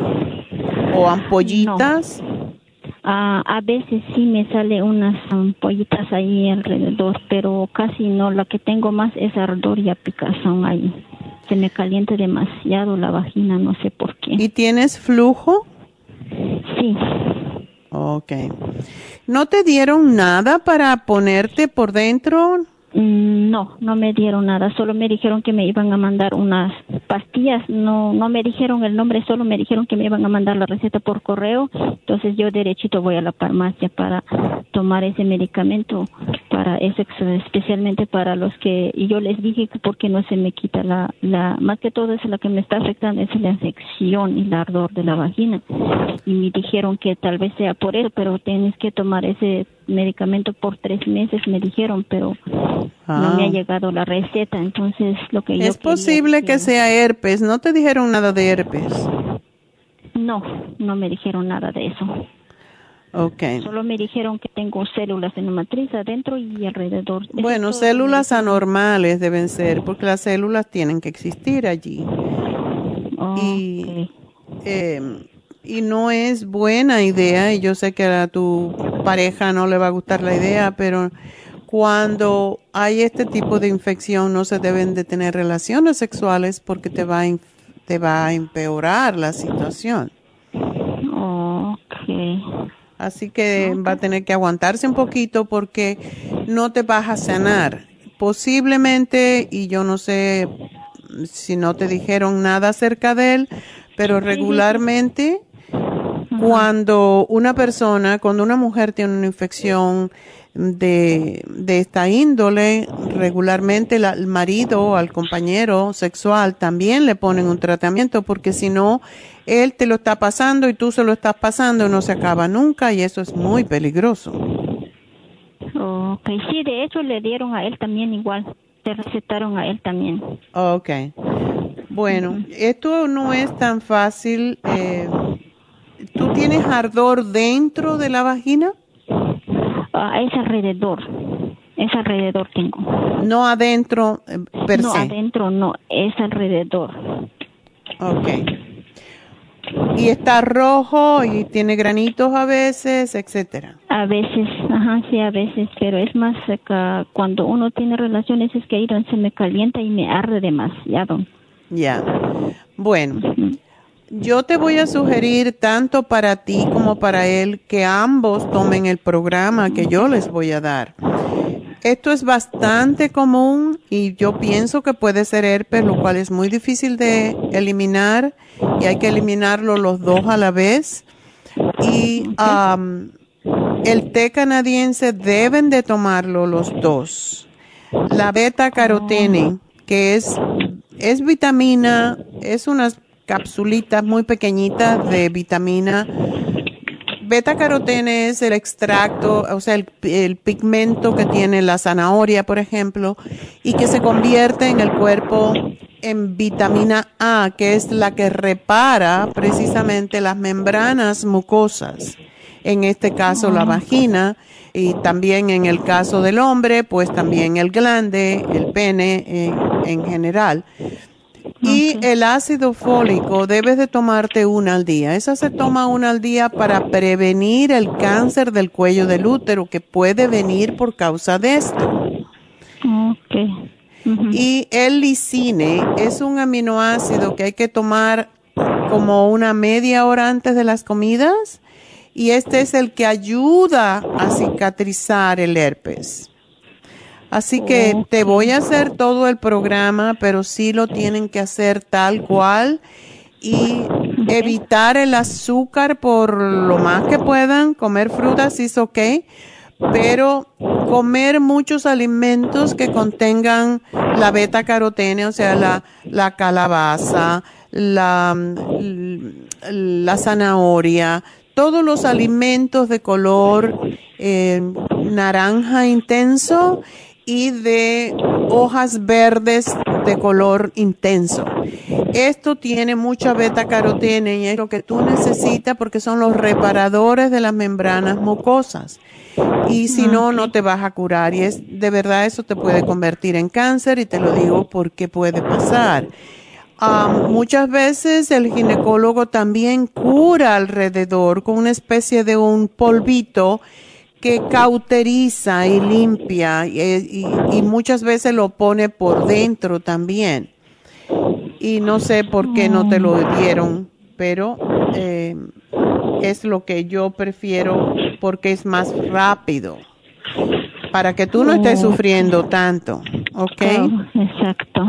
ampollitas? No. A veces sí me sale unas ampollitas ahí alrededor, pero casi no. La que tengo más es ardor y picazón ahí. Se me calienta demasiado la vagina, no sé por qué. ¿Y tienes flujo? Sí. Okay. ¿No te dieron nada para ponerte por dentro? No me dieron nada. Solo me dijeron que me iban a mandar unas pastillas. No me dijeron el nombre, solo me dijeron que me iban a mandar la receta por correo. Entonces yo derechito voy a la farmacia para tomar ese medicamento, para eso, especialmente para los que, y yo les dije que porque no se me quita más que todo es la que me está afectando, es la infección y el ardor de la vagina. Y me dijeron que tal vez sea por eso, pero tienes que tomar ese medicamento por 3 meses, me dijeron, pero no me ha llegado la receta. Entonces lo que yo es posible que sea herpes. ¿No te dijeron nada de herpes? No me dijeron nada de eso. Okay. Solo me dijeron que tengo células en la matriz adentro y alrededor. Bueno, células anormales deben ser, porque las células tienen que existir allí. Y no es buena idea, y yo sé que a tu pareja no le va a gustar la idea, pero cuando hay este tipo de infección no se deben de tener relaciones sexuales porque te va a empeorar la situación. Okay. Así que va a tener que aguantarse un poquito porque no te vas a sanar. Posiblemente, y yo no sé si no te dijeron nada acerca de él, pero regularmente cuando una mujer tiene una infección de esta índole, regularmente al marido o al compañero sexual también le ponen un tratamiento, porque si no, él te lo está pasando y tú se lo estás pasando y no se acaba nunca, y eso es muy peligroso. Okay, sí, de hecho le dieron a él también igual, le recetaron a él también. Okay. Bueno, esto no es tan fácil. ¿Tú tienes ardor dentro de la vagina? Es alrededor tengo. No adentro per se. No, adentro no, es alrededor. Okay. Y está rojo y tiene granitos a veces, etcétera. A veces, ajá, sí, a veces, pero es más cuando uno tiene relaciones es que ahí se me calienta y me arde demasiado. Ya. Bueno, yo te voy a sugerir tanto para ti como para él que ambos tomen el programa que yo les voy a dar. Esto es bastante común y yo pienso que puede ser herpes, lo cual es muy difícil de eliminar y hay que eliminarlo los dos a la vez. Y el té canadiense deben de tomarlo los dos. La beta-carotene, que es vitamina, es unas capsulitas muy pequeñitas de vitamina. Beta-carotene es el extracto, o sea, el pigmento que tiene la zanahoria, por ejemplo, y que se convierte en el cuerpo en vitamina A, que es la que repara precisamente las membranas mucosas. En este caso, la vagina, y también en el caso del hombre, pues también el glande, el pene en general. Y el ácido fólico debes de tomarte una al día. Esa se toma una al día para prevenir el cáncer del cuello del útero que puede venir por causa de esto. Okay. Y el lisine es un aminoácido que hay que tomar como una media hora antes de las comidas y este es el que ayuda a cicatrizar el herpes. Así que te voy a hacer todo el programa, pero sí lo tienen que hacer tal cual y evitar el azúcar por lo más que puedan. Comer frutas es ok, pero comer muchos alimentos que contengan la beta-carotene, o sea, la calabaza, la zanahoria, todos los alimentos de color naranja intenso y de hojas verdes de color intenso. Esto tiene mucha beta-carotene y es lo que tú necesitas porque son los reparadores de las membranas mucosas. Y si no, no te vas a curar. Y de verdad eso te puede convertir en cáncer y te lo digo porque puede pasar. Muchas veces el ginecólogo también cura alrededor con una especie de un polvito que cauteriza y limpia y muchas veces lo pone por dentro también. Y no sé por qué no te lo dieron, pero es lo que yo prefiero porque es más rápido para que tú no estés sufriendo tanto, ¿ok? Exacto.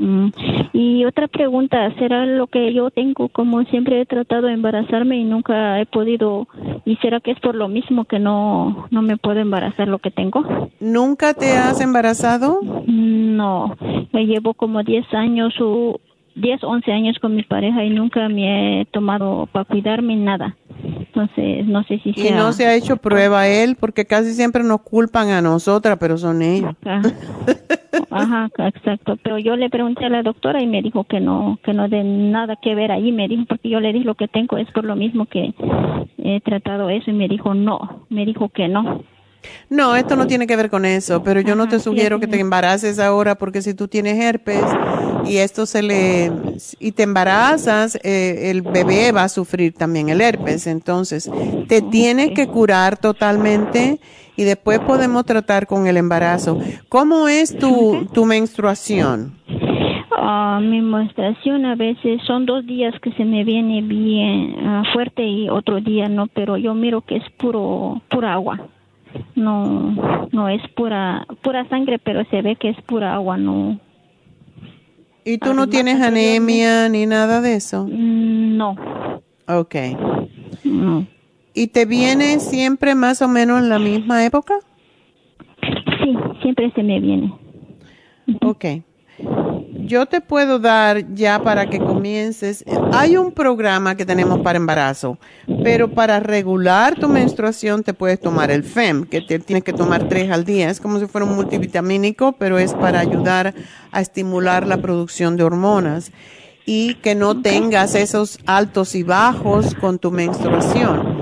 Y otra pregunta, ¿será lo que yo tengo? Como siempre he tratado de embarazarme y nunca he podido, ¿y será que es por lo mismo que no me puedo embarazar lo que tengo? ¿Nunca te has embarazado? No, me llevo como 10 años o 10, 11 años con mi pareja y nunca me he tomado para cuidarme nada. Entonces, no sé si sea... Y no se ha hecho prueba él, porque casi siempre nos culpan a nosotras, pero son ellos. Ajá, exacto. Pero yo le pregunté a la doctora y me dijo que no de nada que ver ahí. Me dijo, porque yo le dije lo que tengo es por lo mismo que he tratado eso. Y me dijo que no. No, esto no tiene que ver con eso, pero yo no te sugiero que te embaraces ahora porque si tú tienes herpes y y te embarazas, el bebé va a sufrir también el herpes. Entonces, te tienes que curar totalmente y después podemos tratar con el embarazo. ¿Cómo es tu menstruación? Mi menstruación a veces son 2 días que se me viene bien fuerte y otro día no, pero yo miro que es pura agua. No es pura sangre, pero se ve que es pura agua, no. ¿Y tú no tienes anemia ni nada de eso? No. Okay. No. ¿Y te viene siempre más o menos en la misma época? Sí, siempre se me viene. Okay. Yo te puedo dar ya para que comiences. Hay un programa que tenemos para embarazo, pero para regular tu menstruación te puedes tomar el FEM, que te tienes que tomar 3 al día. Es como si fuera un multivitamínico, pero es para ayudar a estimular la producción de hormonas y que no tengas esos altos y bajos con tu menstruación.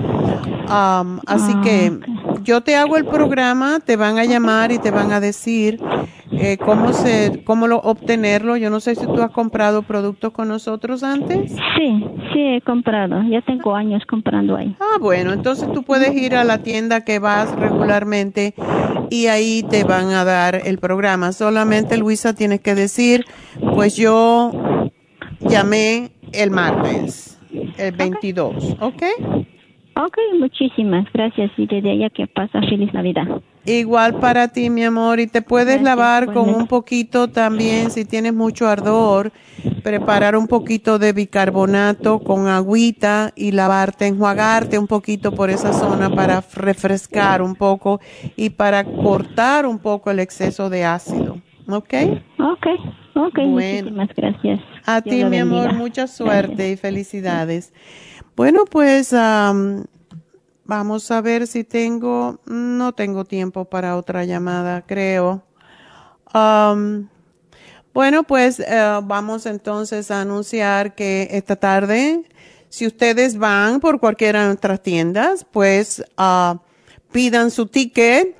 Así que yo te hago el programa, te van a llamar y te van a decir cómo obtenerlo. Yo no sé si tú has comprado productos con nosotros antes. Sí, he comprado. Ya tengo años comprando ahí. Ah, bueno, entonces tú puedes ir a la tienda que vas regularmente y ahí te van a dar el programa. Solamente, Luisa, tienes que decir, pues yo llamé el martes, el 22, ¿ok? Ok, muchísimas gracias. Y desde allá que pasa feliz Navidad. Igual para ti, mi amor, y te puedes lavar con un poquito también, si tienes mucho ardor, preparar un poquito de bicarbonato con agüita y lavarte, enjuagarte un poquito por esa zona para refrescar un poco y para cortar un poco el exceso de ácido, ¿ok? Ok, bueno, muchísimas gracias. A Dios ti, lo mi bendiga. amor, mucha suerte y felicidades. Bueno, pues vamos a ver si no tengo tiempo para otra llamada, creo. Bueno, pues vamos entonces a anunciar que esta tarde, si ustedes van por cualquiera de nuestras tiendas, pues pidan su ticket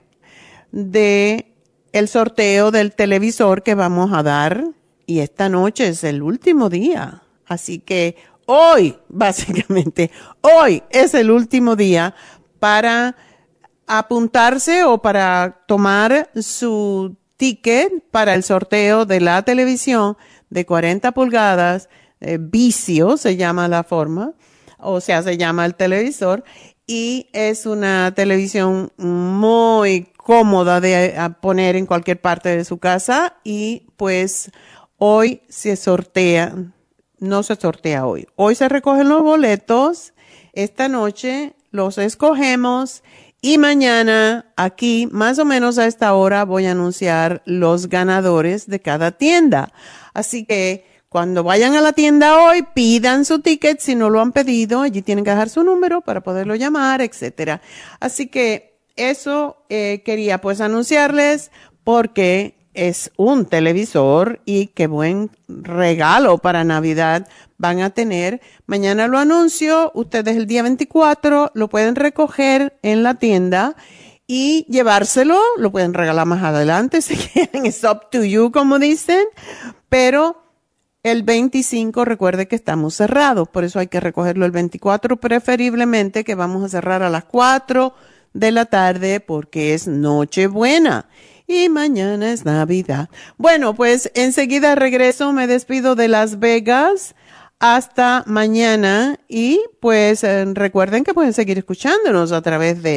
de el sorteo del televisor que vamos a dar. Y esta noche es el último día. Así que hoy, básicamente, hoy es el último día para apuntarse o para tomar su ticket para el sorteo de la televisión de 40 pulgadas, Vizio se llama la forma, o sea, se llama el televisor, y es una televisión muy cómoda de poner en cualquier parte de su casa, y pues hoy se sortea, no se sortea hoy se recogen los boletos, esta noche los escogemos y mañana aquí, más o menos a esta hora, voy a anunciar los ganadores de cada tienda. Así que cuando vayan a la tienda hoy, pidan su ticket. Si no lo han pedido, allí tienen que dejar su número para poderlo llamar, etcétera. Así que eso quería pues anunciarles porque es un televisor y qué buen regalo para Navidad van a tener. Mañana lo anuncio, ustedes el día 24 lo pueden recoger en la tienda y llevárselo, lo pueden regalar más adelante si quieren, it's up to you como dicen, pero el 25 recuerde que estamos cerrados, por eso hay que recogerlo el 24 preferiblemente, que vamos a cerrar a las 4 de la tarde porque es Nochebuena. Y mañana es Navidad. Bueno, pues enseguida regreso, me despido de Las Vegas hasta mañana y pues recuerden que pueden seguir escuchándonos a través de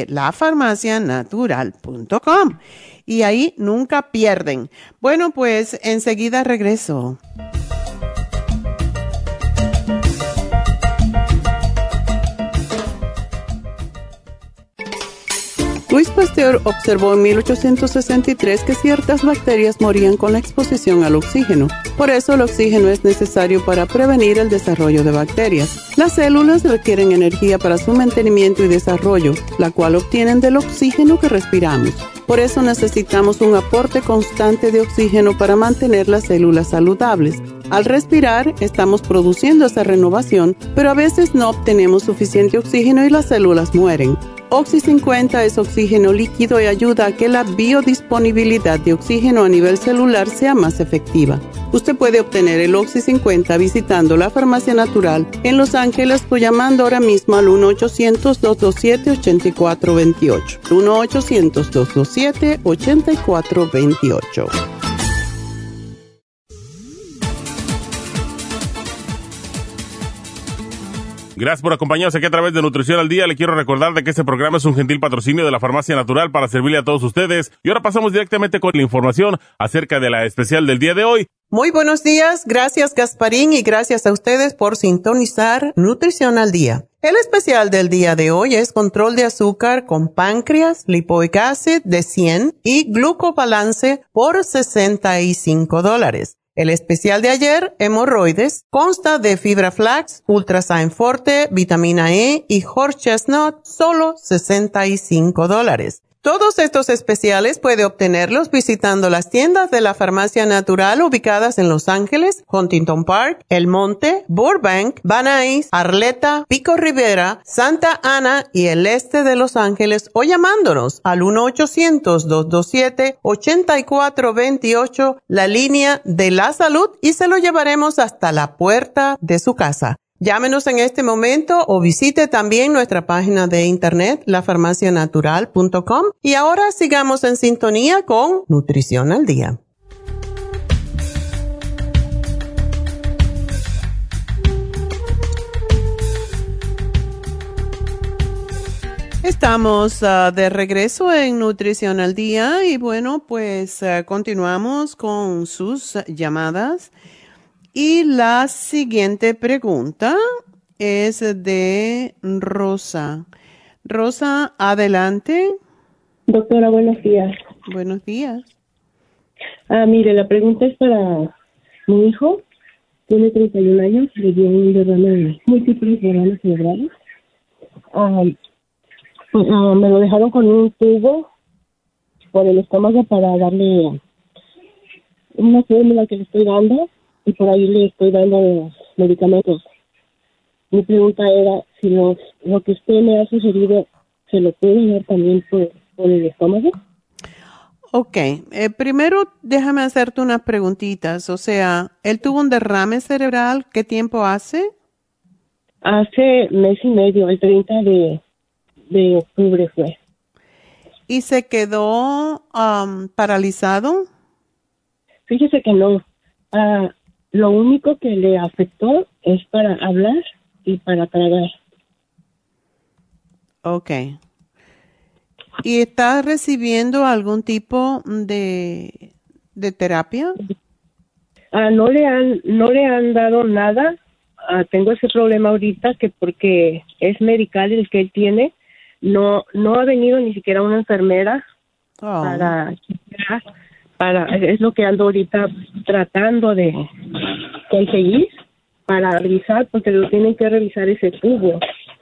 lafarmacianatural.com y ahí nunca pierden. Bueno, pues enseguida regreso. Louis Pasteur observó en 1863 que ciertas bacterias morían con la exposición al oxígeno. Por eso el oxígeno es necesario para prevenir el desarrollo de bacterias. Las células requieren energía para su mantenimiento y desarrollo, la cual obtienen del oxígeno que respiramos. Por eso necesitamos un aporte constante de oxígeno para mantener las células saludables. Al respirar, estamos produciendo esa renovación, pero a veces no obtenemos suficiente oxígeno y las células mueren. Oxy 50 es oxígeno líquido y ayuda a que la biodisponibilidad de oxígeno a nivel celular sea más efectiva. Usted puede obtener el Oxy 50 visitando la Farmacia Natural en Los Ángeles o llamando ahora mismo al 1-800-227-8428. 1-800-227-8428. Gracias por acompañarnos aquí a través de Nutrición al Día. Le quiero recordar de que este programa es un gentil patrocinio de la Farmacia Natural para servirle a todos ustedes. Y ahora pasamos directamente con la información acerca de la especial del día de hoy. Muy buenos días, gracias Gasparín y gracias a ustedes por sintonizar Nutrición al Día. El especial del día de hoy es control de azúcar con páncreas, lipoic acid de 100 y glucobalance por $65. El especial de ayer, hemorroides, consta de fibra flax, ultrasign forte, vitamina E y horse chestnut, solo $65. Todos estos especiales puede obtenerlos visitando las tiendas de la Farmacia Natural ubicadas en Los Ángeles, Huntington Park, El Monte, Burbank, Van Nuys, Arleta, Pico Rivera, Santa Ana y el este de Los Ángeles o llamándonos al 1-800-227-8428, la línea de la salud, y se lo llevaremos hasta la puerta de su casa. Llámenos en este momento o visite también nuestra página de internet, lafarmacianatural.com. Y ahora sigamos en sintonía con Nutrición al Día. Estamos de regreso en Nutrición al Día y bueno, pues continuamos con sus llamadas. Y la siguiente pregunta es de Rosa. Rosa, adelante. Doctora, buenos días. Buenos días. Mire, la pregunta es para mi hijo. Tiene 31 años, le dio un derrame, múltiples derrames cerebrales. Me lo dejaron con un tubo por el estómago para darle una fórmula que le estoy dando. Y por ahí le estoy dando los medicamentos. Mi pregunta era si lo que usted me ha sugerido se lo puede dar también por el estómago. Ok, primero déjame hacerte unas preguntitas. O sea, ¿él tuvo un derrame cerebral? ¿Qué tiempo hace? Hace mes y medio, el 30 de octubre fue. ¿Y se quedó paralizado? Fíjese que no. Lo único que le afectó es para hablar y para tragar. Ok. ¿Y está recibiendo algún tipo de terapia? No le han dado nada. Tengo ese problema ahorita que porque es medical el que él tiene, no ha venido ni siquiera una enfermera para chequear. Es lo que ando ahorita tratando de conseguir para revisar, porque lo tienen que revisar ese tubo.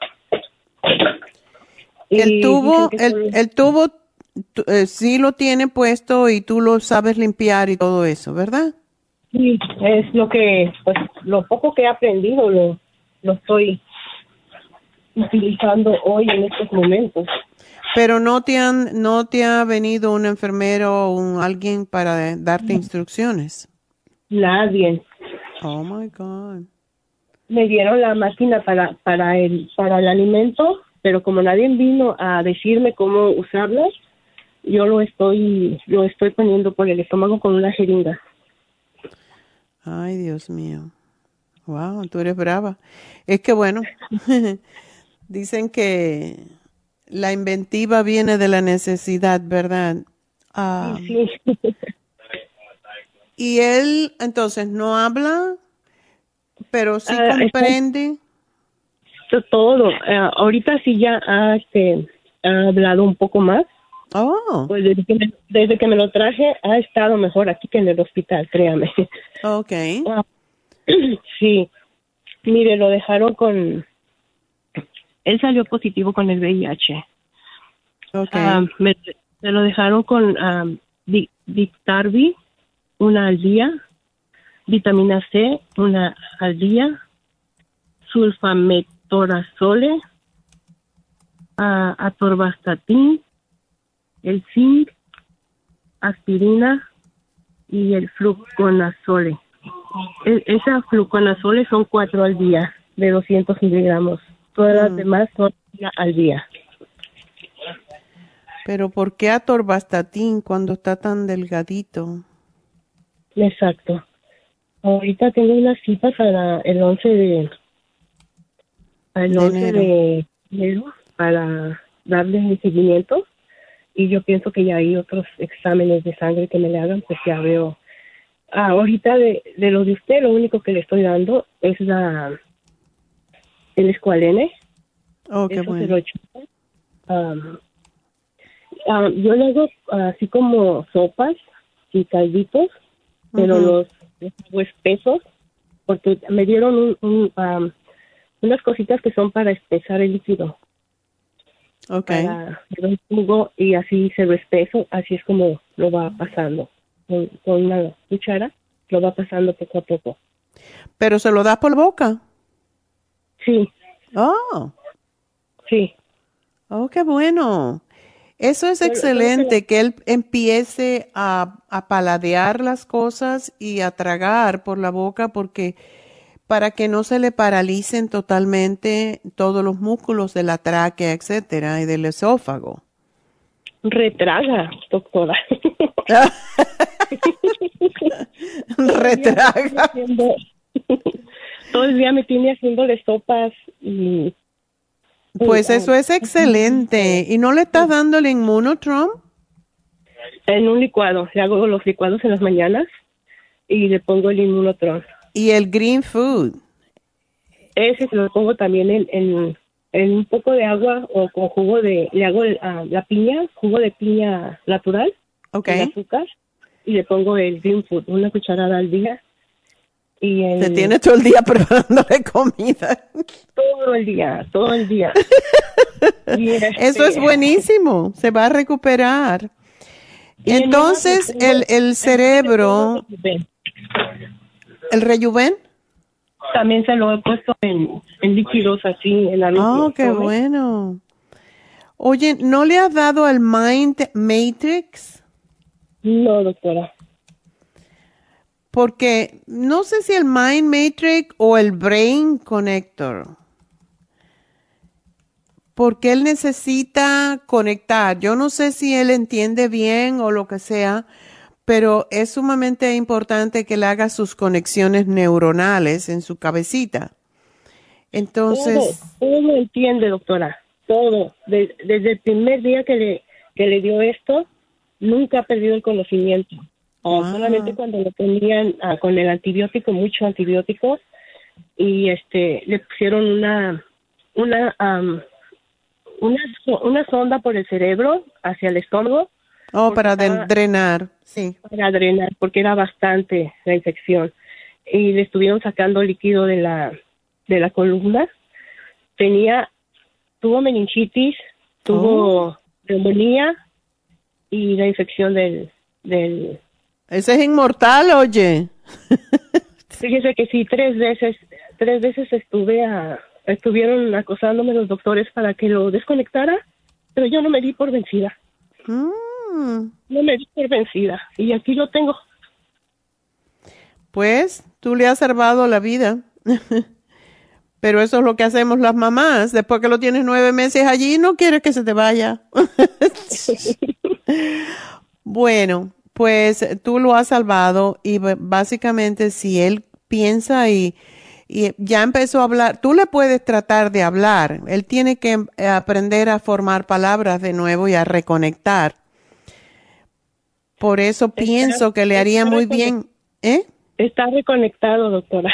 El tubo sí lo tiene puesto y tú lo sabes limpiar y todo eso, ¿verdad? Sí, es lo que, pues, lo poco que he aprendido lo estoy utilizando hoy en estos momentos. Pero no te ha venido un enfermero o alguien para darte instrucciones. Nadie. Oh my God. Me dieron la máquina para el alimento, pero como nadie vino a decirme cómo usarlas, yo lo estoy poniendo por el estómago con una jeringa. Ay, Dios mío. Wow, tú eres brava. Es que bueno, dicen que la inventiva viene de la necesidad, ¿verdad? Sí. Y él, entonces, no habla, pero sí comprende. Todo. Ahorita sí ya ha hablado un poco más. Oh. Pues desde que me lo traje ha estado mejor aquí que en el hospital, créame. Okay. Sí. Mire, lo dejaron él salió positivo con el VIH. Okay. Me lo dejaron con Biktarvy, una al día, vitamina C, una al día, sulfamethorazole, atorvastatin, el zinc, aspirina y el fluconazole. Esa fluconazole son 4 al día, de 200 miligramos. Todas las demás son al día. Pero ¿por qué atorvastatin cuando está tan delgadito? Exacto. Ahorita tengo una cita para el 11 de enero para darle seguimiento, y yo pienso que ya hay otros exámenes de sangre que me le hagan, pues ya veo. Ahorita de lo de usted, lo único que le estoy dando es el Escualene. Oh, qué bueno. Yo le hago así como sopas y calditos, pero los hago espesos, porque me dieron unas cositas que son para espesar el líquido. Okay. Para el jugo y así se lo espeso, así es como lo va pasando. Con una cuchara lo va pasando poco a poco. ¿Pero se lo das por boca? Sí, Oh, sí. oh, qué bueno. Eso es excelente, que él empiece a paladear las cosas y a tragar por la boca, porque para que no se le paralicen totalmente todos los músculos de la tráquea, etcétera, y del esófago. Retraga, doctora. Retraga. Todo el día me tiene haciéndole sopas y... Pues eso es excelente. ¿Y no le estás dando el Immunotrom? En un licuado. Le hago los licuados en las mañanas y le pongo el Immunotron. Y el Green Food. Ese se lo pongo también en un poco de agua o con jugo de... Le hago la piña, jugo de piña natural. Ok. Con azúcar. Y le pongo el Green Food, una cucharada al día. Y Se tiene todo el día preparándole comida. Todo el día, todo el día. Eso es buenísimo, se va a recuperar. Entonces, el cerebro, ¿el Rejuven? También se lo he puesto en líquidos así, en la Oh, qué bueno. Oye, ¿no le has dado al Mind Matrix? No, doctora. Porque no sé si el Mind Matrix o el Brain Connector. Porque él necesita conectar. Yo no sé si él entiende bien o lo que sea, pero es sumamente importante que él haga sus conexiones neuronales en su cabecita. Entonces... Todo lo entiende, doctora. Todo. Desde el primer día que le dio esto, nunca ha perdido el conocimiento. Solamente cuando lo tenían con el antibiótico, mucho antibiótico, y le pusieron una sonda por el cerebro hacia el estómago. Oh, para drenar, sí. Para drenar, porque era bastante la infección. Y le estuvieron sacando líquido de la columna. Tuvo meningitis, tuvo neumonía y la infección del... Ese es inmortal, oye. Fíjese que sí, tres veces estuvieron acosándome los doctores para que lo desconectara, pero yo no me di por vencida. No me di por vencida y aquí lo tengo. Pues tú le has salvado la vida. Pero eso es lo que hacemos las mamás. Después que lo tienes 9 meses allí, no quieres que se te vaya. Bueno, pues tú lo has salvado y básicamente si él piensa y ya empezó a hablar, tú le puedes tratar de hablar. Él tiene que aprender a formar palabras de nuevo y a reconectar. Por eso pienso que le haría muy bien. Está reconectado, doctora.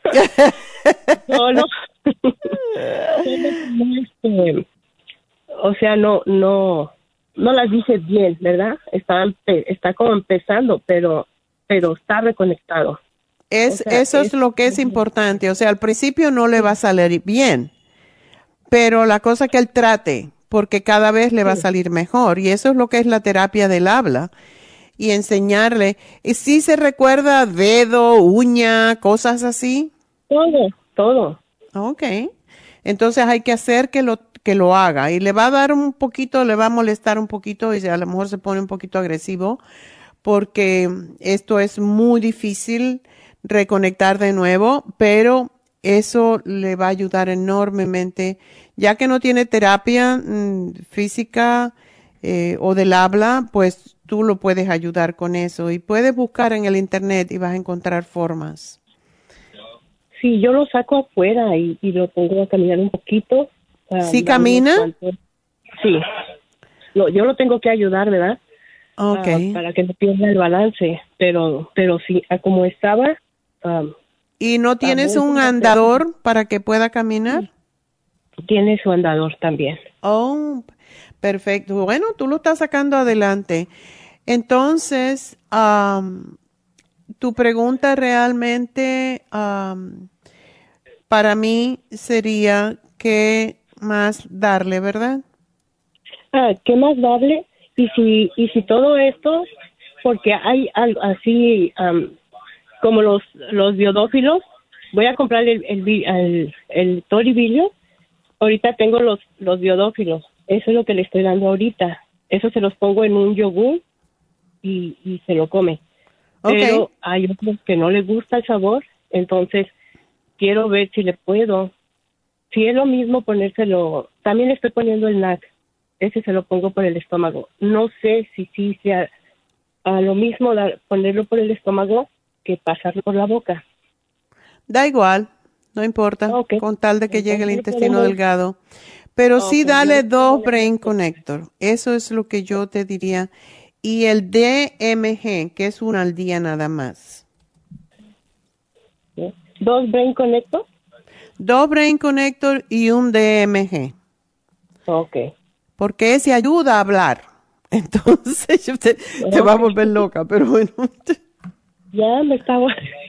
O sea, no las dice bien, ¿verdad? Está como empezando, pero está reconectado. Eso es lo que es importante. O sea, al principio no le va a salir bien, pero la cosa que él trate, porque cada vez le va a salir mejor. Y eso es lo que es la terapia del habla. Y enseñarle. ¿Y si se recuerda dedo, uña, cosas así? Todo. Ok. Entonces hay que hacer que lo haga. Y le va a dar un poquito, le va a molestar un poquito y a lo mejor se pone un poquito agresivo porque esto es muy difícil reconectar de nuevo, pero eso le va a ayudar enormemente. Ya que no tiene terapia física o del habla, pues tú lo puedes ayudar con eso y puedes buscar en el internet y vas a encontrar formas. Sí, yo lo saco afuera y lo pongo a caminar un poquito. ¿Sí camina? Sí. Yo lo tengo que ayudar, ¿verdad? Okay. Para que no pierda el balance, pero sí, como estaba. ¿Y no tienes un andador para que pueda caminar? Tiene su andador también. Oh, perfecto. Bueno, tú lo estás sacando adelante. Entonces, tu pregunta realmente para mí sería qué más darle, ¿verdad? ¿qué más darle? Y si todo esto, porque hay algo así como los biodófilos, voy a comprar el Toribilio. Ahorita tengo los biodófilos, eso es lo que le estoy dando ahorita. Eso se los pongo en un yogur y se lo come. Okay. Pero hay otros que no les gusta el sabor, entonces quiero ver si le puedo. Si es lo mismo ponérselo, también le estoy poniendo el NAC, ese se lo pongo por el estómago. No sé si sea lo mismo ponerlo por el estómago que pasarlo por la boca. Da igual, no importa, okay, con tal de que llegue el intestino delgado. Pero sí dale 2 Brain Connector, eso es lo que yo te diría. Y el DMG, que es una al día nada más. ¿2 Brain Connector? 2 Brain Connector y un DMG. Ok. Porque ese ayuda a hablar. Entonces te va a volver loca, pero bueno. Ya me estaba...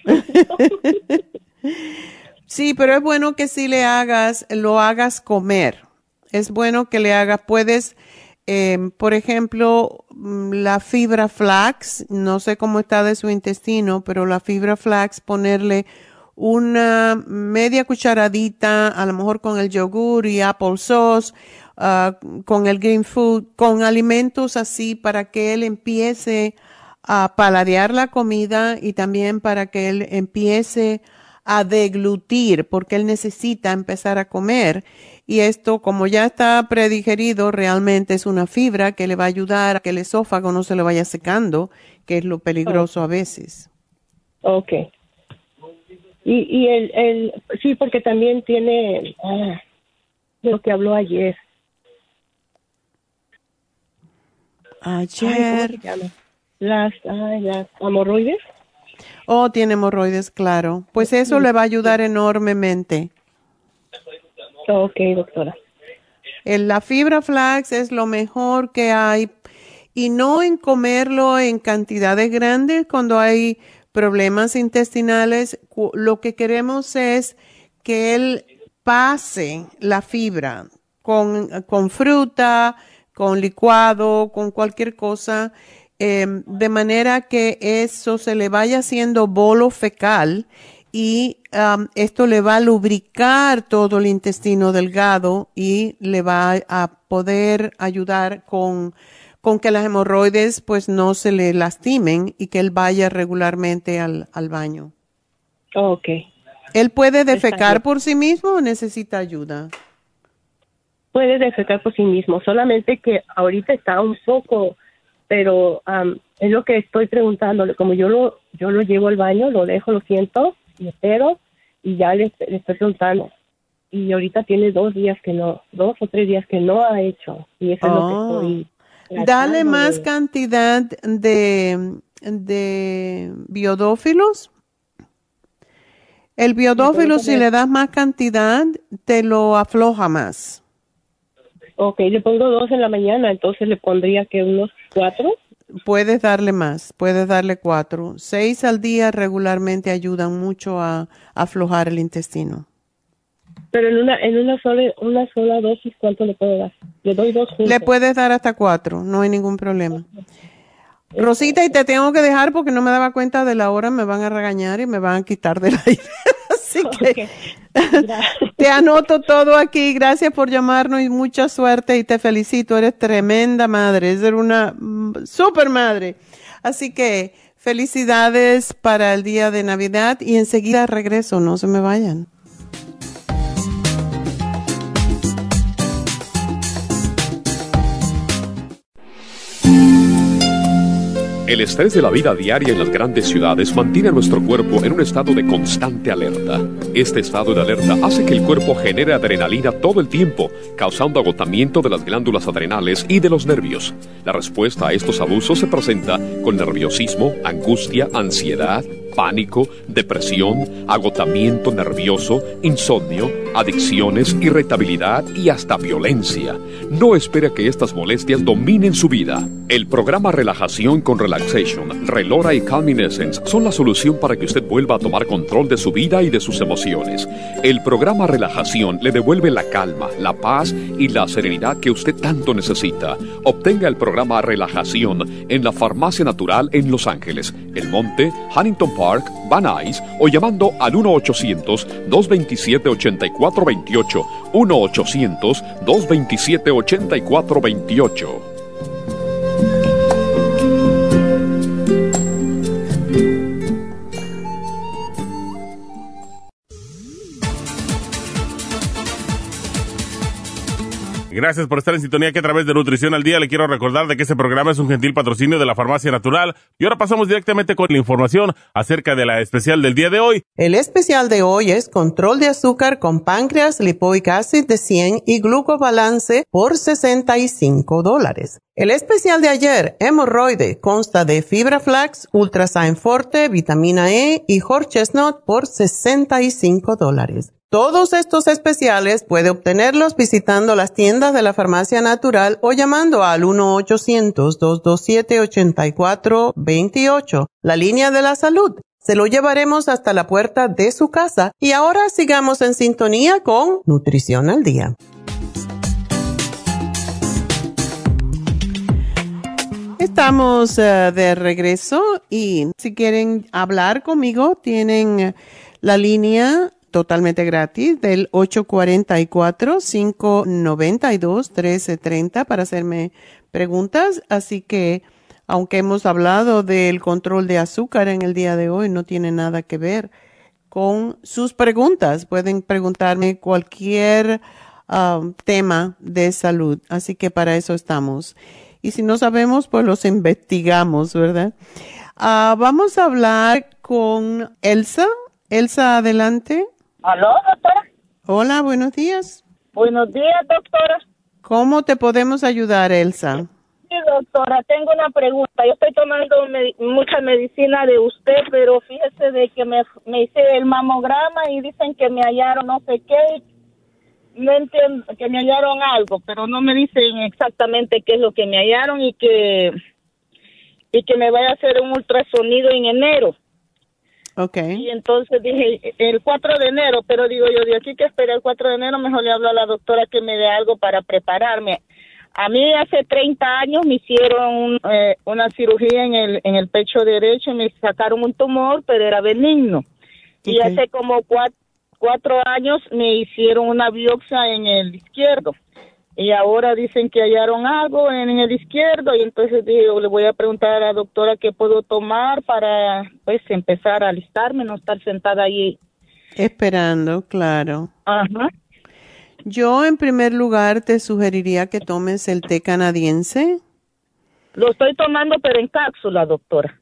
Sí, pero es bueno que si lo hagas comer. Es bueno que le hagas, puedes... por ejemplo, la fibra flax, no sé cómo está de su intestino, pero la fibra flax, ponerle una media cucharadita, a lo mejor con el yogur y apple sauce, con el green food, con alimentos así para que él empiece a paladear la comida y también para que él empiece a deglutir, porque él necesita empezar a comer. Y esto, como ya está predigerido, realmente es una fibra que le va a ayudar a que el esófago no se le vaya secando, que es lo peligroso a veces. Okay. Y sí, porque también tiene lo que habló ayer. Ayer. Las hemorroides. Oh, tiene hemorroides, claro. Pues eso le va a ayudar enormemente. Ok, doctora. La fibra flax es lo mejor que hay, y no en comerlo en cantidades grandes cuando hay problemas intestinales. Lo que queremos es que él pase la fibra con fruta, con licuado, con cualquier cosa, de manera que eso se le vaya haciendo bolo fecal. Y esto le va a lubricar todo el intestino delgado y le va a poder ayudar con que las hemorroides pues no se le lastimen y que él vaya regularmente al baño. Okay. ¿Él puede defecar por sí mismo o necesita ayuda? Puede defecar por sí mismo, solamente que ahorita está un poco, pero es lo que estoy preguntándole. Como yo lo llevo al baño, lo dejo, lo siento, y espero, y ya le estoy preguntando. Y ahorita tiene 2 o 3 días que no ha hecho. Y eso es lo que estoy tratando. Dale más cantidad de biodófilos. El biodófilo, si le das más cantidad, te lo afloja más. Ok, le pongo 2 en la mañana, entonces le pondría que unos 4. Puedes darle más, puedes darle 4. 6 al día regularmente ayudan mucho a aflojar el intestino. Pero en una sola dosis, ¿cuánto le puedo dar? Le doy 2 juntos. Le puedes dar hasta 4, no hay ningún problema. Rosita, y te tengo que dejar porque no me daba cuenta de la hora, me van a regañar y me van a quitar del aire. Así que te anoto todo aquí. Gracias por llamarnos y mucha suerte, y te felicito. Eres tremenda madre, eres una super madre. Así que felicidades para el día de Navidad y enseguida regreso, no se me vayan. El estrés de la vida diaria en las grandes ciudades mantiene a nuestro cuerpo en un estado de constante alerta. Este estado de alerta hace que el cuerpo genere adrenalina todo el tiempo, causando agotamiento de las glándulas adrenales y de los nervios. La respuesta a estos abusos se presenta con nerviosismo, angustia, ansiedad, pánico, depresión, agotamiento nervioso, insomnio, adicciones, irritabilidad y hasta violencia. No espere que estas molestias dominen su vida. El programa Relajación con Relaxation, Relora y Calming Essence son la solución para que usted vuelva a tomar control de su vida y de sus emociones. El programa Relajación le devuelve la calma, la paz y la serenidad que usted tanto necesita. Obtenga el programa Relajación en la Farmacia Natural en Los Ángeles, El Monte, Huntington Park, Van Nuys o llamando al 1-800-227-8428. 1-800-227-8428. Gracias por estar en sintonía que a través de Nutrición al Día le quiero recordar de que este programa es un gentil patrocinio de la Farmacia Natural. Y ahora pasamos directamente con la información acerca de la especial del día de hoy. El especial de hoy es control de azúcar con páncreas, lipoic acid de 100 y glucobalance por $65. El especial de ayer, hemorroide, consta de fibra flax, ultrasign forte, vitamina E y horse chestnut por $65. Todos estos especiales puede obtenerlos visitando las tiendas de la Farmacia Natural o llamando al 1-800-227-8428, la línea de la salud. Se lo llevaremos hasta la puerta de su casa. Y ahora sigamos en sintonía con Nutrición al Día. Estamos de regreso y si quieren hablar conmigo, tienen la línea totalmente gratis del 844-592-1330 para hacerme preguntas. Así que, aunque hemos hablado del control de azúcar en el día de hoy, no tiene nada que ver con sus preguntas. Pueden preguntarme cualquier tema de salud. Así que para eso estamos. Y si no sabemos, pues los investigamos, ¿verdad? Vamos a hablar con Elsa. Elsa, adelante. ¿Aló, doctora? Hola, buenos días. Buenos días, doctora. ¿Cómo te podemos ayudar, Elsa? Sí, doctora, tengo una pregunta. Yo estoy tomando mucha medicina de usted, pero fíjese de que me hice el mamograma y dicen que me hallaron no sé qué. No entiendo, que me hallaron algo, pero no me dicen exactamente qué es lo que me hallaron y que me vaya a hacer un ultrasonido en enero. Okay. Y entonces dije, el 4 de enero, pero digo yo, de aquí que esperé el 4 de enero, mejor le hablo a la doctora que me dé algo para prepararme. A mí hace 30 años me hicieron una cirugía en el pecho derecho y me sacaron un tumor, pero era benigno. Okay. Y hace como 4 años me hicieron una biopsia en el izquierdo. Y ahora dicen que hallaron algo en el izquierdo y entonces digo, le voy a preguntar a la doctora qué puedo tomar para pues empezar a alistarme, no estar sentada ahí. Esperando, claro. Ajá. Yo en primer lugar te sugeriría que tomes el té canadiense. Lo estoy tomando pero en cápsula, doctora.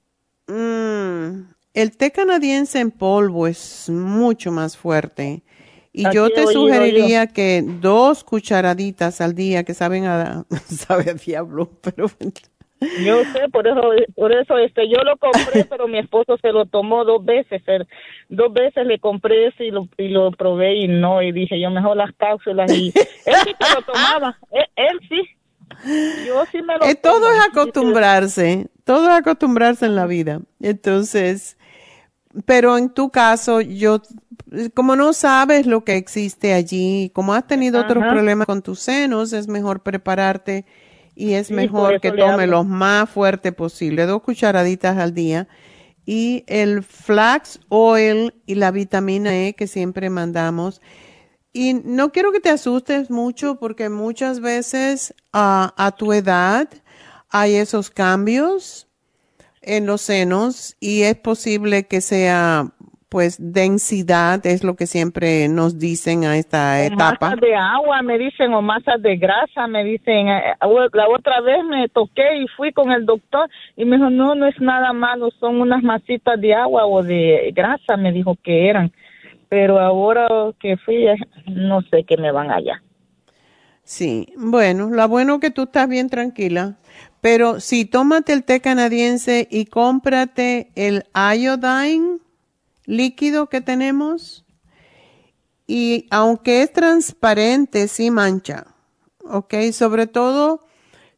El té canadiense en polvo es mucho más fuerte. Y Así yo te sugeriría yo. que 2 cucharaditas al día, que sabe a diablo, pero... Yo sé, por eso yo lo compré, pero mi esposo se lo tomó 2 veces. 2 veces le compré ese y lo probé y no, y dije yo mejor las cápsulas. Y él sí que lo tomaba, él sí. Yo sí me lo todo es acostumbrarse en la vida. Entonces, pero en tu caso, como no sabes lo que existe allí, como has tenido otros problemas con tus senos, es mejor prepararte y es mejor que tome lo más fuerte posible, 2 cucharaditas al día. Y el flax oil y la vitamina E que siempre mandamos. Y no quiero que te asustes mucho porque muchas veces a tu edad hay esos cambios en los senos y es posible que sea, pues, densidad, es lo que siempre nos dicen a esta etapa. Masas de agua, me dicen, o masas de grasa, me dicen. La otra vez me toqué y fui con el doctor y me dijo, no es nada malo, son unas masitas de agua o de grasa, me dijo que eran. Pero ahora que fui, no sé qué me van allá. Sí, bueno, lo bueno que tú estás bien tranquila. Pero sí, tómate el té canadiense y cómprate el iodine líquido que tenemos. Y aunque es transparente, sí mancha. ¿Ok? Sobre todo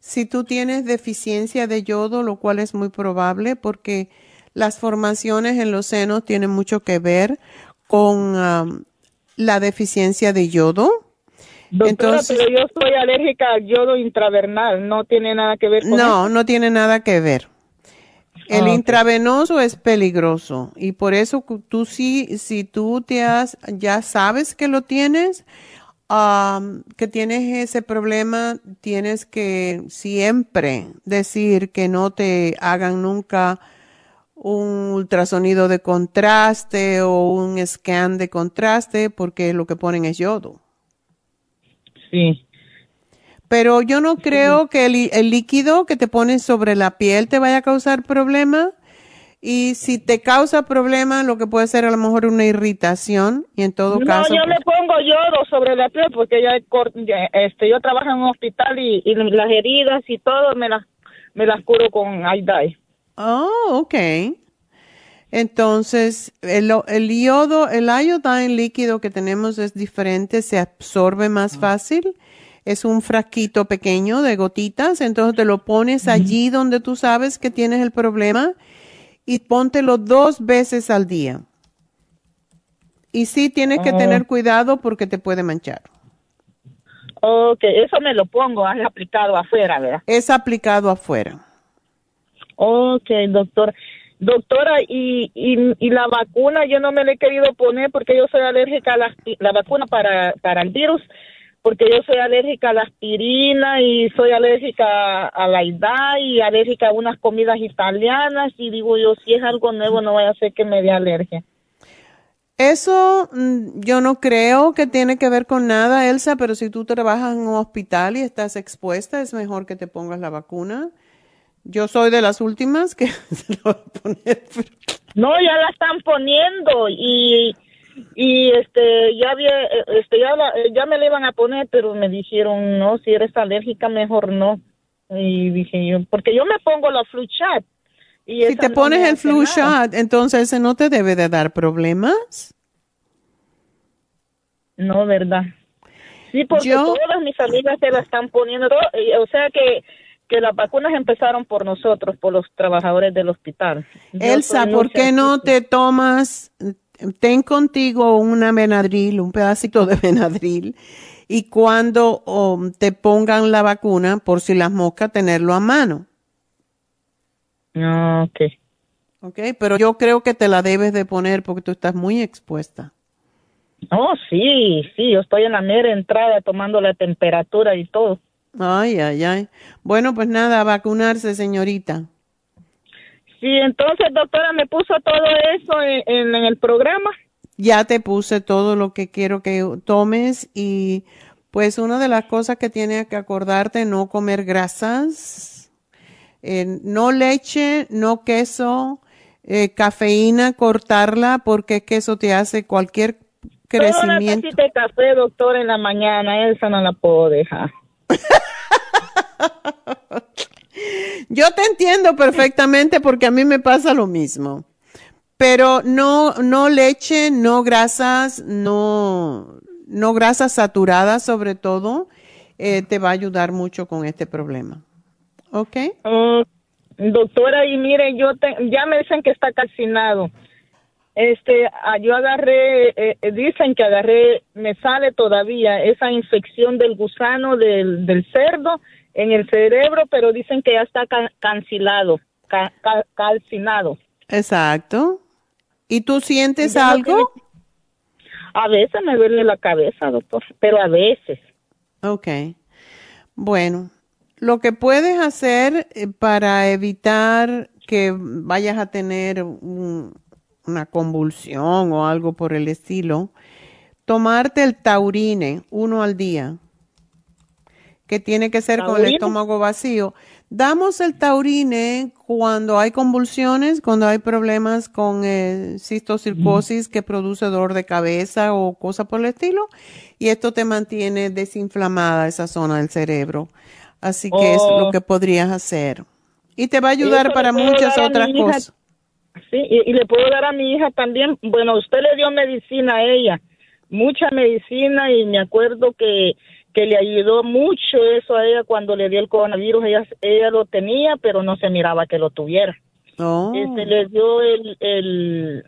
si tú tienes deficiencia de yodo, lo cual es muy probable porque las formaciones en los senos tienen mucho que ver con la deficiencia de yodo. Doctora, Entonces, pero yo soy alérgica al yodo intravernal, no tiene nada que ver con eso. no tiene nada que ver. El intravenoso es peligroso y por eso tú si tú ya sabes que lo tienes, que tienes ese problema, tienes que siempre decir que no te hagan nunca un ultrasonido de contraste o un scan de contraste porque lo que ponen es yodo. Sí. Pero yo no creo que el líquido que te pones sobre la piel te vaya a causar problema. Y si te causa problema, lo que puede ser a lo mejor una irritación. Y en todo caso. No, yo me pongo yodo sobre la piel porque yo trabajo en un hospital y las heridas y todo me las curo con iodine. Oh, okay. Entonces, el yodo, el iodine líquido que tenemos es diferente, se absorbe más fácil. Es un frasquito pequeño de gotitas, entonces te lo pones allí donde tú sabes que tienes el problema y póntelo 2 veces al día. Y sí tienes que tener cuidado porque te puede manchar. Okay, eso me lo pongo, es aplicado afuera, ¿verdad? Es aplicado afuera. Okay, doctora. Doctora, y la vacuna yo no me la he querido poner porque yo soy alérgica a la vacuna para el virus, porque yo soy alérgica a la aspirina y soy alérgica a la IDA y alérgica a unas comidas italianas y digo yo, si es algo nuevo no vaya a ser que me dé alergia. Eso yo no creo que tiene que ver con nada, Elsa, pero si tú trabajas en un hospital y estás expuesta, es mejor que te pongas la vacuna. Yo soy de las últimas que se lo voy a poner. No, ya la están poniendo y ya me la iban a poner, pero me dijeron, no, si eres alérgica, mejor no. Y dije yo, porque yo me pongo la flu shot. Y si te pones el flu shot, entonces ese no te debe de dar problemas. No, ¿verdad? Sí, porque todas mis amigas se la están poniendo, o sea que las vacunas empezaron por nosotros, por los trabajadores del hospital. Elsa, ¿por qué no te tomas, ten contigo una Benadryl, un pedacito de Benadryl, y cuando te pongan la vacuna, por si las moscas, tenerlo a mano? Okay. Okay, pero yo creo que te la debes de poner porque tú estás muy expuesta. Oh, sí, yo estoy en la mera entrada tomando la temperatura y todo. Ay. Bueno, pues nada, a vacunarse, señorita. Sí, entonces, doctora, me puso todo eso en el programa. Ya te puse todo lo que quiero que tomes y pues una de las cosas que tienes que acordarte, no comer grasas, no leche, no queso, cafeína, cortarla porque es que eso te hace cualquier crecimiento. Una tacita de café, doctora, en la mañana, esa no la puedo dejar. Yo te entiendo perfectamente porque a mí me pasa lo mismo. Pero no leche, no grasas, no grasas saturadas sobre todo, te va a ayudar mucho con este problema. ¿Ok? Doctora, y mire, ya me dicen que está calcinado. Yo dicen que me sale todavía esa infección del gusano del cerdo en el cerebro, pero dicen que ya está calcinado. Exacto. ¿Y tú sientes algo? A veces me duele la cabeza, doctor, pero a veces. Okay. Bueno, lo que puedes hacer para evitar que vayas a tener una convulsión o algo por el estilo, tomarte el taurine 1 al día, que tiene que ser ¿Taurine? Con el estómago vacío. Damos el taurine cuando hay convulsiones, cuando hay problemas con cistocircosis que produce dolor de cabeza o cosa por el estilo, y esto te mantiene desinflamada esa zona del cerebro. Así que es lo que podrías hacer. Y te va a ayudar para muchas otras cosas. Sí, y le puedo dar a mi hija también. Bueno, usted le dio medicina a ella, mucha medicina, y me acuerdo que que le ayudó mucho eso a ella cuando le dio el coronavirus. Ella lo tenía, pero no se miraba que lo tuviera. Le dio el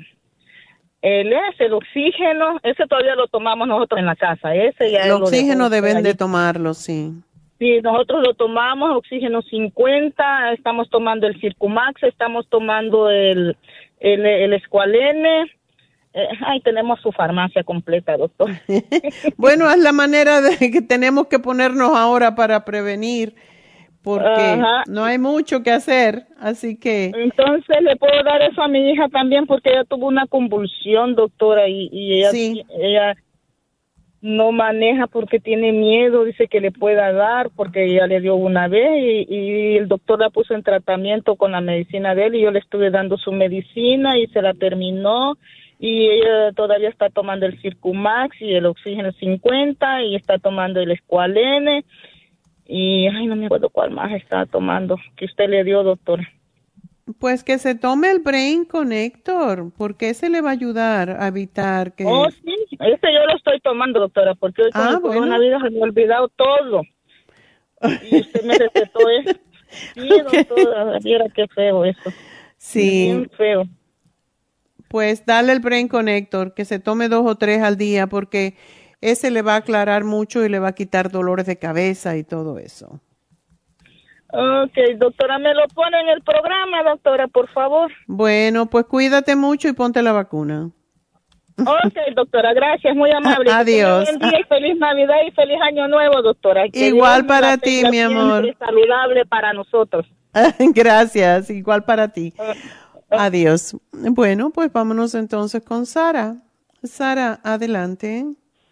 oxígeno, ese todavía lo tomamos nosotros en la casa. Ese ya el oxígeno deben de tomarlo, sí. Sí, nosotros lo tomamos, oxígeno 50, estamos tomando el Circumax, estamos tomando el Escualene. Tenemos su farmacia completa, doctor. Bueno, es la manera de que tenemos que ponernos ahora para prevenir, porque no hay mucho que hacer, así que... Entonces le puedo dar eso a mi hija también, porque ella tuvo una convulsión, doctora, y ella no maneja porque tiene miedo, dice que le pueda dar, porque ella le dio una vez, y el doctor la puso en tratamiento con la medicina de él, y yo le estuve dando su medicina, y se la terminó, y ella todavía está tomando el Circumax y el oxígeno 50, y está tomando el Escualene, y no me acuerdo cuál más está tomando, que usted le dio, doctora. Pues que se tome el Brain Connector, porque ese le va a ayudar a evitar que... Oh, sí, ese yo lo estoy tomando, doctora, porque hoy con el coronavirus me he olvidado todo. Y usted me recetó eso. Sí, doctora, mira qué feo eso. Sí. Bien feo. Pues dale el Brain Connector, que se tome 2 o 3 al día, porque ese le va a aclarar mucho y le va a quitar dolores de cabeza y todo eso. Ok, doctora, me lo pone en el programa, doctora, por favor. Bueno, pues cuídate mucho y ponte la vacuna. Ok, doctora, gracias, muy amable. Adiós. Buen día y feliz Navidad y feliz Año Nuevo, doctora. Igual para ti, mi amor. Saludable para nosotros. Gracias, igual para ti. Adiós. Bueno, pues vámonos entonces con Sara. Sara, adelante.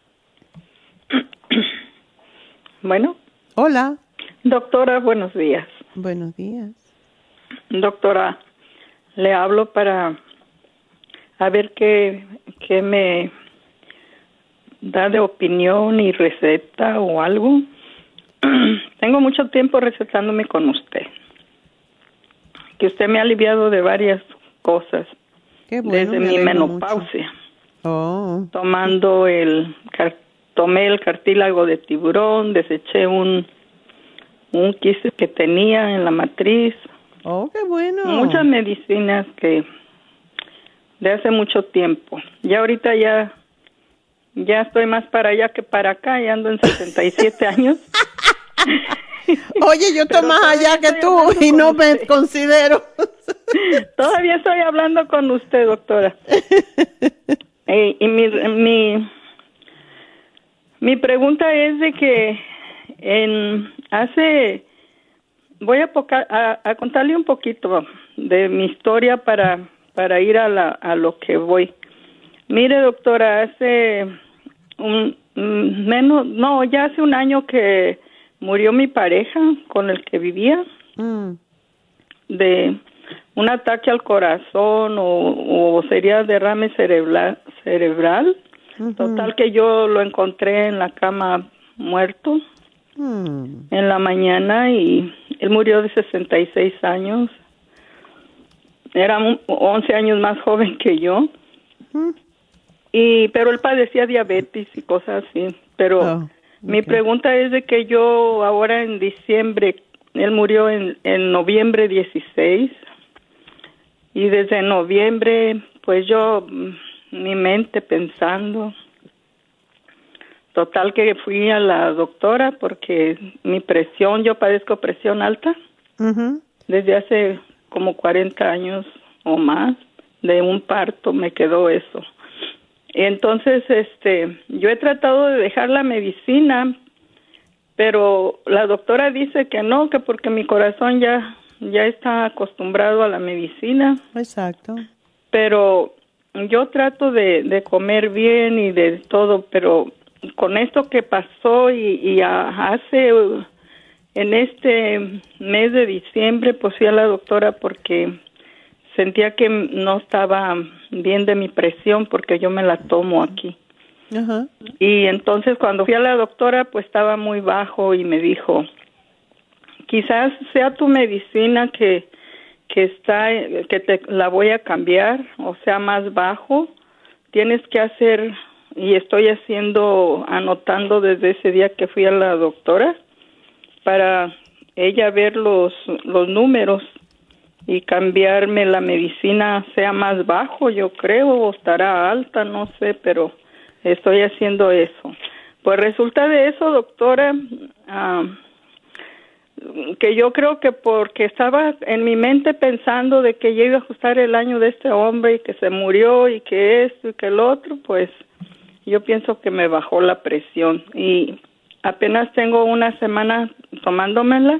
Bueno. Hola. Doctora, buenos días. Buenos días. Doctora, le hablo para a ver qué me da de opinión y receta o algo. Tengo mucho tiempo recetándome con usted. Que usted me ha aliviado de varias cosas. Qué bueno, desde mi menopausia. Tomando tomé el cartílago de tiburón, deseché un quiste que tenía en la matriz. Oh, qué bueno. Muchas medicinas que de hace mucho tiempo. Ya ahorita ya estoy más para allá que para acá, ya ando en 67 años. Oye, yo estoy más allá que tú y no me considero. Todavía estoy hablando con usted, doctora. Y mi pregunta es de que voy a contarle un poquito de mi historia para ir a lo que voy. Mire, doctora, hace ya hace un año que murió mi pareja con el que vivía de un ataque al corazón o sería derrame cerebral. Total que yo lo encontré en la cama muerto en la mañana y él murió de 66 años. Era 11 años más joven que yo. Pero él padecía diabetes y cosas así. Pero mi pregunta es de que yo ahora en diciembre, él murió en noviembre 16 y desde noviembre pues yo mi mente pensando. Total que fui a la doctora porque mi presión, yo padezco presión alta desde hace como 40 años o más, de un parto me quedó eso. Entonces, yo he tratado de dejar la medicina, pero la doctora dice que no, que porque mi corazón ya está acostumbrado a la medicina. Exacto. Pero yo trato de comer bien y de todo, pero con esto que pasó y en este mes de diciembre, pues fui a la doctora porque sentía que no estaba bien de mi presión porque yo me la tomo aquí. Y entonces cuando fui a la doctora, pues estaba muy bajo y me dijo, quizás sea tu medicina que te la voy a cambiar, o sea, más bajo. Tienes que hacer y estoy anotando desde ese día que fui a la doctora para ella ver los números y cambiarme la medicina sea más bajo, yo creo, o estará alta, no sé, pero estoy haciendo eso. Pues resulta de eso, doctora, que yo creo que porque estaba en mi mente pensando de que ya iba a ajustar el año de este hombre y que se murió y que esto y que el otro, pues yo pienso que me bajó la presión y apenas tengo una semana tomándomela.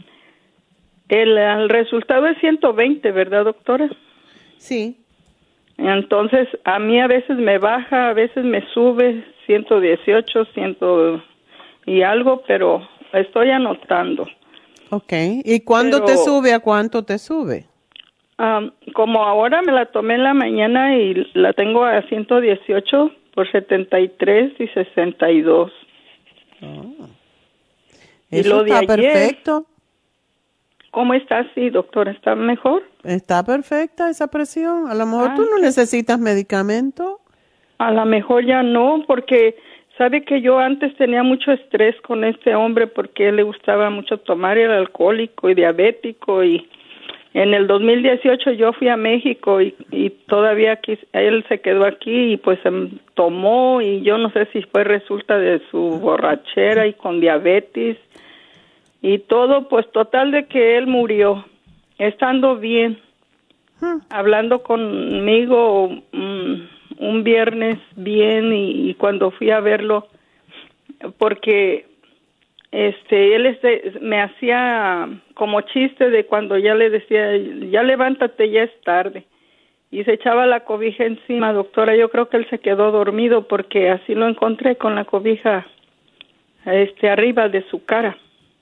El resultado es 120, ¿verdad, doctora? Sí. Entonces, a mí a veces me baja, a veces me sube 118, 100 y algo, pero estoy anotando. Okay. ¿Y cuándo te sube? ¿A cuánto te sube? Como ahora me la tomé en la mañana y la tengo a 118 por 73 y 62. Oh. Y Eso lo de está ayer, perfecto. ¿Cómo está? Sí, doctora, ¿está mejor? Está perfecta esa presión. A lo mejor tú no necesitas medicamento. A lo mejor ya no, porque sabe que yo antes tenía mucho estrés con este hombre porque él le gustaba mucho tomar, era alcohólico y diabético, y en el 2018 yo fui a México y todavía aquí, él se quedó aquí y pues tomó, y yo no sé si fue resulta de su borrachera y con diabetes y todo, pues total de que él murió estando bien, hablando conmigo un viernes bien, y cuando fui a verlo, porque él me hacía como chiste de cuando ya le decía, ya levántate, ya es tarde, y se echaba la cobija encima, doctora. Yo creo que él se quedó dormido porque así lo encontré con la cobija arriba de su cara.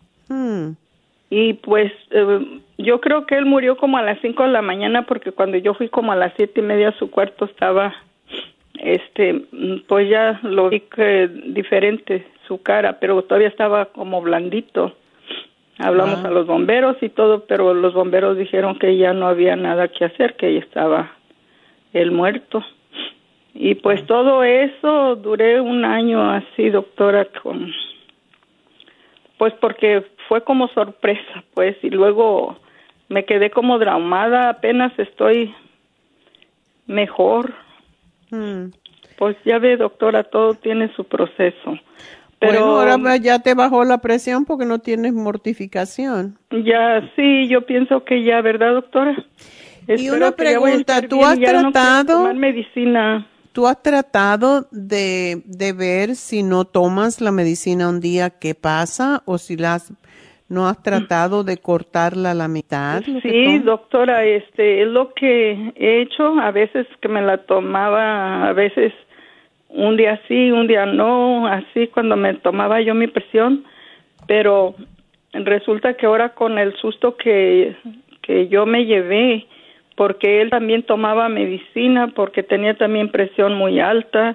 Y pues yo creo que él murió como a las 5 de la mañana, porque cuando yo fui como a las 7:30 su cuarto estaba pues ya lo vi que diferente su cara, pero todavía estaba como blandito. Hablamos a los bomberos y todo, pero los bomberos dijeron que ya no había nada que hacer, que ya estaba él muerto. Y pues todo eso duré un año así, doctora, pues porque fue como sorpresa, pues, y luego me quedé como traumada. Apenas estoy mejor. Pues ya ve, doctora, todo tiene su proceso. Pero bueno, ahora ya te bajó la presión porque no tienes mortificación. Ya, sí, yo pienso que ya, ¿verdad, doctora? Y una pregunta, ¿tú has tratado tomar medicina? ¿Tú has tratado de ver si no tomas la medicina un día qué pasa, o si no has tratado de cortarla a la mitad? Sí, doctora, es lo que he hecho. A veces que me la tomaba, a veces un día sí, un día no, así cuando me tomaba yo mi presión, pero resulta que ahora con el susto que yo me llevé, porque él también tomaba medicina, porque tenía también presión muy alta,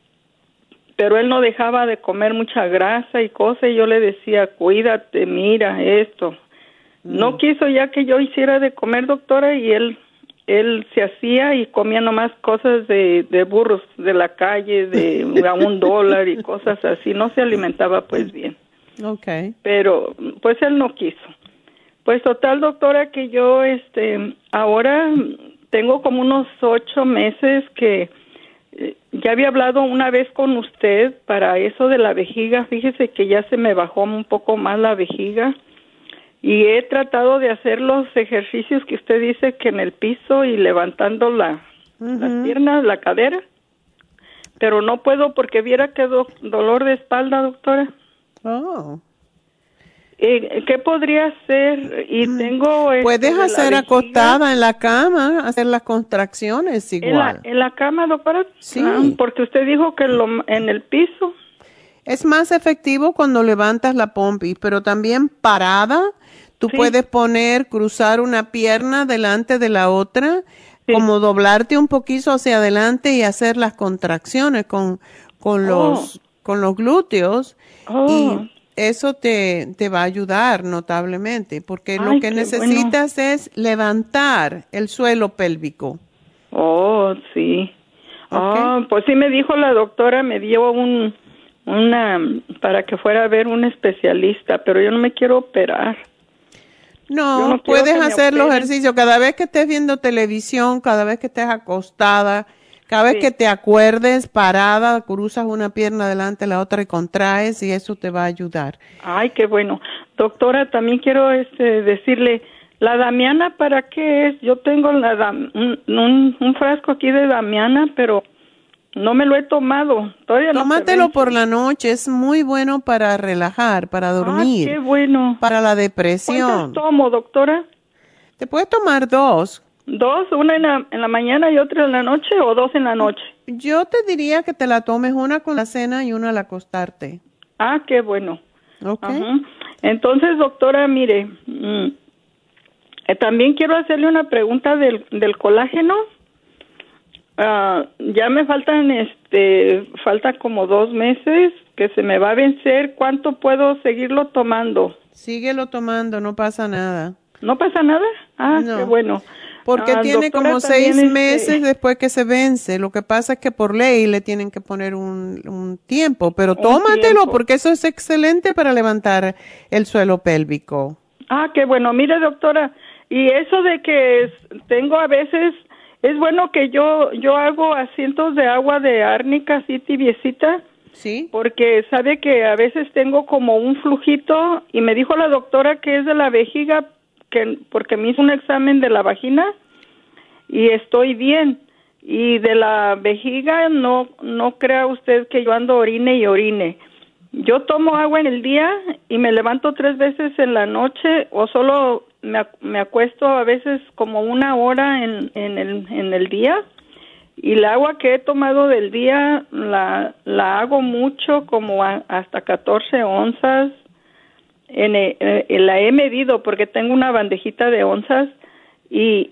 pero él no dejaba de comer mucha grasa y cosas, y yo le decía, cuídate, mira esto. No quiso ya que yo hiciera de comer, doctora, y él se hacía y comía nomás cosas de burros de la calle, de a $1 y cosas así, no se alimentaba pues bien. Okay. Pero pues él no quiso. Pues total, doctora, que yo ahora tengo como unos 8 meses que ya había hablado una vez con usted para eso de la vejiga. Fíjese que ya se me bajó un poco más la vejiga y he tratado de hacer los ejercicios que usted dice, que en el piso y levantando las piernas, la cadera, pero no puedo porque viera que dolor de espalda, doctora. Oh. ¿Qué podría hacer? Y tengo puedes hacer acostada en la cama, hacer las contracciones igual. ¿En la cama, doctora? Sí. Porque usted dijo que en el piso. Es más efectivo cuando levantas la pompi, pero también parada. Tú puedes cruzar una pierna delante de la otra, como doblarte un poquito hacia adelante y hacer las contracciones con los glúteos. Y eso te va a ayudar notablemente, porque lo que necesitas es levantar el suelo pélvico. Oh, sí. Pues sí me dijo la doctora, me dio una para que fuera a ver un especialista, pero yo no me quiero operar. No, puedes hacer los ejercicios cada vez que estés viendo televisión, cada vez que estés acostada, cada vez que te acuerdes, parada, cruzas una pierna delante de la otra y contraes, y eso te va a ayudar. Ay, qué bueno. Doctora, también quiero decirle, ¿la Damiana para qué es? Yo tengo un frasco aquí de Damiana, pero no me lo he tomado. Todavía no. Tómatelo por la noche, es muy bueno para relajar, para dormir. Qué bueno. Para la depresión. ¿Cuántas tomo, doctora? Te puedes tomar 2. ¿2? ¿Una en la mañana y otra en la noche o 2 en la noche? Yo te diría que te la tomes una con la cena y una al acostarte. Ah, qué bueno. Okay. Entonces, doctora, mire, también quiero hacerle una pregunta del colágeno. Ya me falta como 2 meses que se me va a vencer. ¿Cuánto puedo seguirlo tomando? Síguelo tomando, no pasa nada. ¿No pasa nada? Ah, no. Qué bueno. Porque tiene como 6 meses después que se vence. Lo que pasa es que por ley le tienen que poner un tiempo, pero tómatelo porque eso es excelente para levantar el suelo pélvico. Ah, qué bueno. Mire, doctora, y eso de que tengo a veces, es bueno que yo hago asientos de agua de árnica así tibiecita. Sí. Porque sabe que a veces tengo como un flujito y me dijo la doctora que es de la vejiga, porque me hizo un examen de la vagina y estoy bien. Y de la vejiga no crea usted que yo ando orine y orine. Yo tomo agua en el día y me levanto 3 veces en la noche, o solo me acuesto a veces como 1 hora en el día. Y el agua que he tomado del día la hago mucho, como hasta 14 onzas. La he medido porque tengo una bandejita de onzas y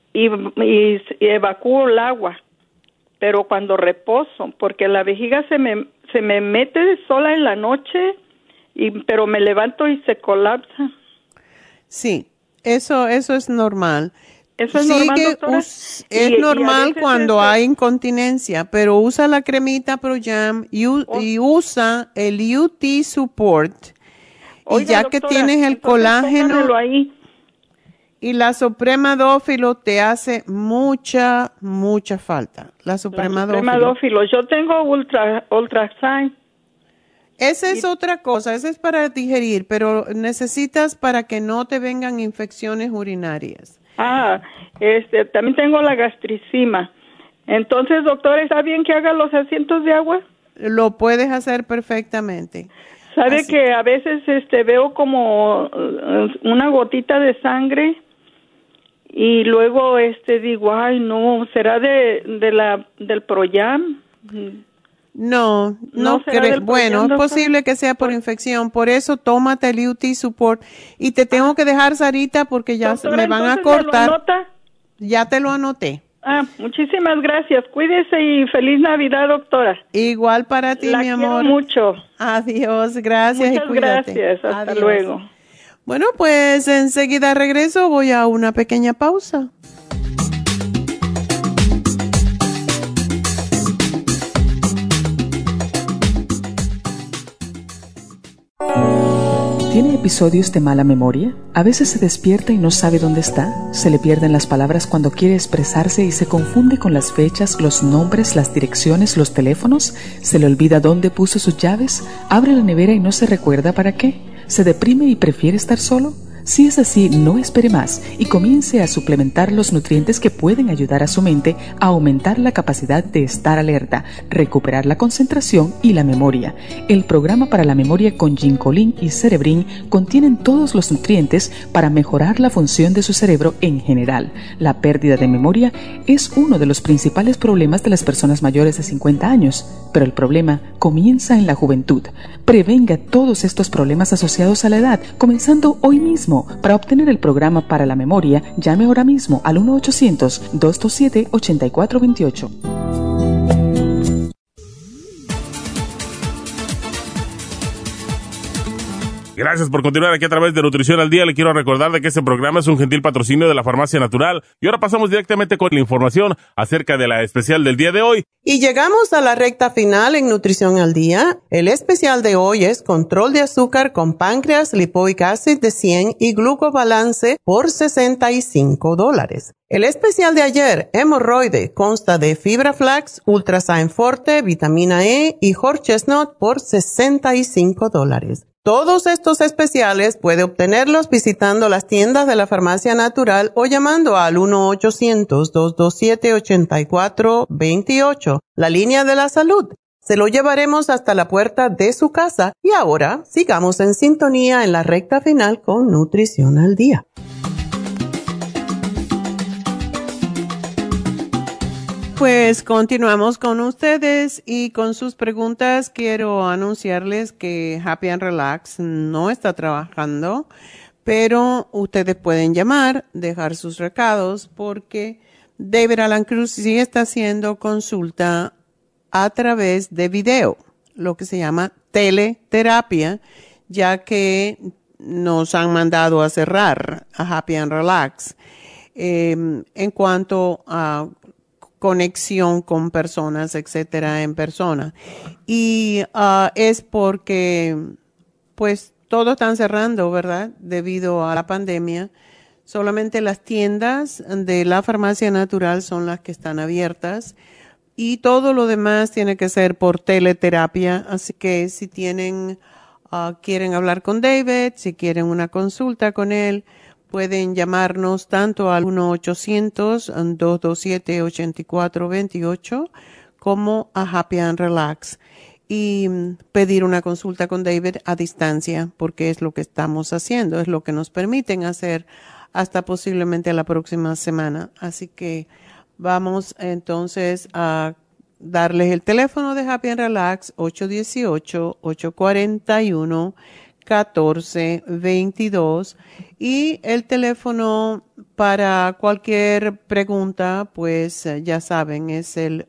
evacúo el agua, pero cuando reposo, porque la vejiga se me mete sola en la noche, pero me levanto y se colapsa. Sí, eso es normal. ¿Eso es normal, doctora? Es normal cuando hay incontinencia, pero usa la cremita ProYam y usa el UT Support. Oiga, y ya doctora, que tienes el colágeno ahí. Y la Supremadófilo te hace mucha falta. La Supremadófilo. Yo tengo Ultrasign. Esa es otra cosa, esa es para digerir, pero necesitas para que no te vengan infecciones urinarias. También tengo la gastricima. Entonces, doctor, ¿está bien que haga los asientos de agua? Lo puedes hacer perfectamente. ¿Sabe que a veces veo como una gotita de sangre y luego digo, ay, no, ¿será del ProYam? No creo. Bueno, es posible que sea por infección. Por eso tómate el UT Support. Y te tengo que dejar, Sarita, porque ya doctora, me van a cortar. ¿Me lo anota? Ya te lo anoté. Muchísimas gracias. Cuídese y feliz Navidad, doctora. Igual para ti, mi amor. La quiero mucho. Adiós, gracias. Muchas y cuídate. Gracias, hasta luego. Bueno, pues enseguida regreso. Voy a una pequeña pausa. ¿Tiene episodios de mala memoria? A veces se despierta y no sabe dónde está. Se le pierden las palabras cuando quiere expresarse y se confunde con las fechas, los nombres, las direcciones, los teléfonos. Se le olvida dónde puso sus llaves. Abre la nevera y no se recuerda para qué. ¿Se deprime y prefiere estar solo? Si es así, no espere más y comience a suplementar los nutrientes que pueden ayudar a su mente a aumentar la capacidad de estar alerta, recuperar la concentración y la memoria. El programa para la memoria con Ginkolin y Cerebrin contienen todos los nutrientes para mejorar la función de su cerebro en general. La pérdida de memoria es uno de los principales problemas de las personas mayores de 50 años, pero el problema comienza en la juventud. Prevenga todos estos problemas asociados a la edad, comenzando hoy mismo. Para obtener el programa para la memoria, llame ahora mismo al 1-800-227-8428. Gracias por continuar aquí a través de Nutrición al Día. Le quiero recordar de que este programa es un gentil patrocinio de la Farmacia Natural. Y ahora pasamos directamente con la información acerca de la especial del día de hoy. Y llegamos a la recta final en Nutrición al Día. El especial de hoy es control de azúcar con páncreas, lipoic acid de 100 y glucobalance por $65. El especial de ayer, hemorroide, consta de fibra flax, ultrasign forte, vitamina E y horse chestnut por $65. Todos estos especiales puede obtenerlos visitando las tiendas de la Farmacia Natural o llamando al 1-800-227-8428, la línea de la salud. Se lo llevaremos hasta la puerta de su casa. Y ahora sigamos en sintonía en la recta final con Nutrición al Día. Pues continuamos con ustedes y con sus preguntas. Quiero anunciarles que Happy and Relax no está trabajando, pero ustedes pueden llamar, dejar sus recados, porque David Alan Cruz sí está haciendo consulta a través de video, lo que se llama teleterapia, ya que nos han mandado a cerrar a Happy and Relax en cuanto a conexión con personas, etcétera, en persona. Y es porque, pues, todo están cerrando, ¿verdad? Debido a la pandemia. Solamente las tiendas de la Farmacia Natural son las que están abiertas y todo lo demás tiene que ser por teleterapia. Así que si quieren hablar con David, si quieren una consulta con él, pueden llamarnos tanto al 1-800-227-8428 como a Happy and Relax y pedir una consulta con David a distancia, porque es lo que estamos haciendo, es lo que nos permiten hacer hasta posiblemente la próxima semana. Así que vamos entonces a darles el teléfono de Happy and Relax, 818-841-1422, y el teléfono para cualquier pregunta, pues ya saben, es el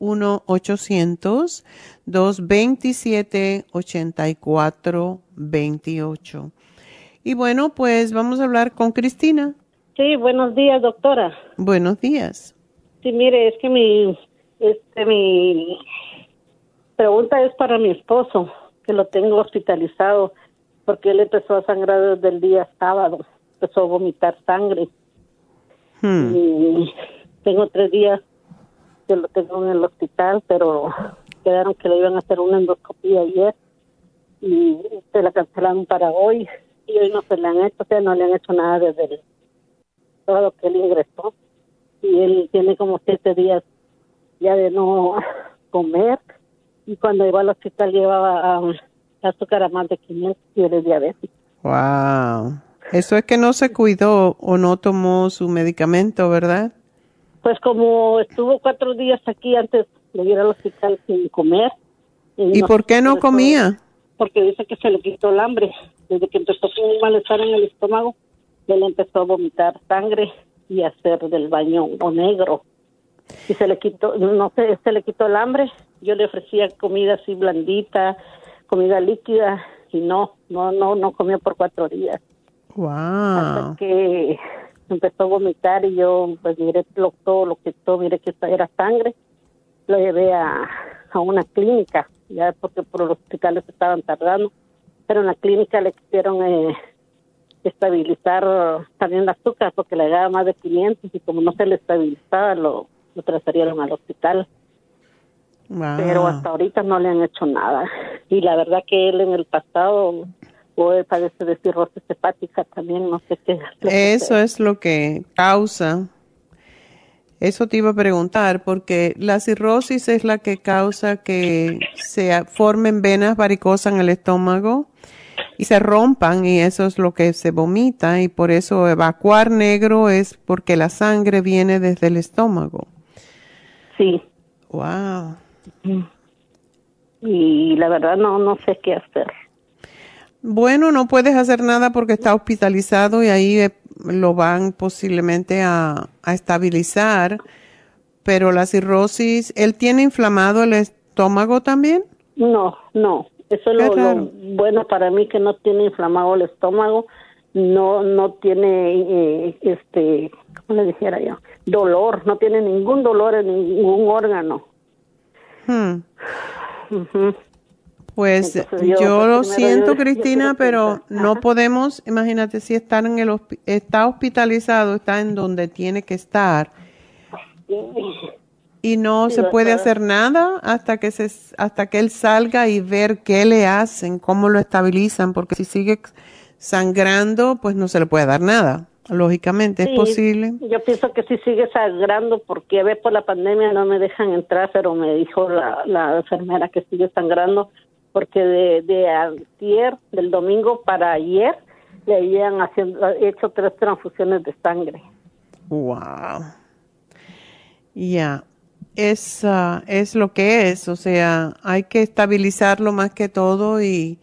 1-800-227-8428. Y bueno, pues vamos a hablar con Cristina. Sí, buenos días, doctora. Buenos días. Sí, mire, es que mi pregunta es para mi esposo, que lo tengo hospitalizado, porque él empezó a sangrar desde el día sábado, empezó a vomitar sangre. Y tengo 3 días que lo tengo en el hospital, pero quedaron que le iban a hacer una endoscopía ayer y se la cancelaron para hoy y hoy no se le han hecho, o sea, no le han hecho nada desde el sábado que él ingresó, y él tiene como 7 días ya de no comer, y cuando iba al hospital llevaba azúcar a más de 500 y él es diabético. Wow. Eso es que no se cuidó o no tomó su medicamento, ¿verdad? Pues como estuvo 4 días aquí antes de ir al hospital sin comer. ¿Y por qué no comía? Porque dice que se le quitó el hambre. Desde que empezó con un malestar en el estómago, él empezó a vomitar sangre y a hacer del baño negro. Y se le quitó, no sé, se le quitó el hambre. Yo le ofrecía comida así blandita, comida líquida, y no comió por 4 días. Wow. Hasta que empezó a vomitar y yo pues miré todo lo que miré que era sangre. Lo llevé a una clínica, ya porque por los hospitales estaban tardando, pero en la clínica le quisieron estabilizar también el azúcar porque le daba más de 500 y como no se le estabilizaba lo transferieron al hospital. Wow. Pero hasta ahorita no le han hecho nada. Y la verdad que él en el pasado él padece de cirrosis hepática también, no sé qué. Eso es lo que causa. Eso te iba a preguntar, porque la cirrosis es la que causa que se formen venas varicosas en el estómago y se rompan, y eso es lo que se vomita, y por eso evacuar negro es porque la sangre viene desde el estómago. Sí. Wow. Y la verdad no sé qué hacer. Bueno, no puedes hacer nada porque está hospitalizado y ahí lo van posiblemente a estabilizar, pero la cirrosis, ¿él tiene inflamado el estómago también? No, Eso es lo bueno para mí, que no tiene inflamado el estómago, no tiene, ¿cómo le dijera yo? Dolor, no tiene ningún dolor en ningún órgano. Pues entonces, yo lo siento, Cristina, pero no podemos, imagínate, si está está hospitalizado, está en donde tiene que estar. Y no se puede hacer nada hasta que él salga y ver qué le hacen, cómo lo estabilizan, porque si sigue sangrando, pues no se le puede dar nada. Lógicamente, es posible. Yo pienso que sí sigue sangrando, porque a ver, por la pandemia no me dejan entrar, pero me dijo la enfermera que sigue sangrando, porque de antier, del domingo para ayer, le habían hecho 3 transfusiones de sangre. Wow. Ya, es lo que es, o sea, hay que estabilizarlo más que todo y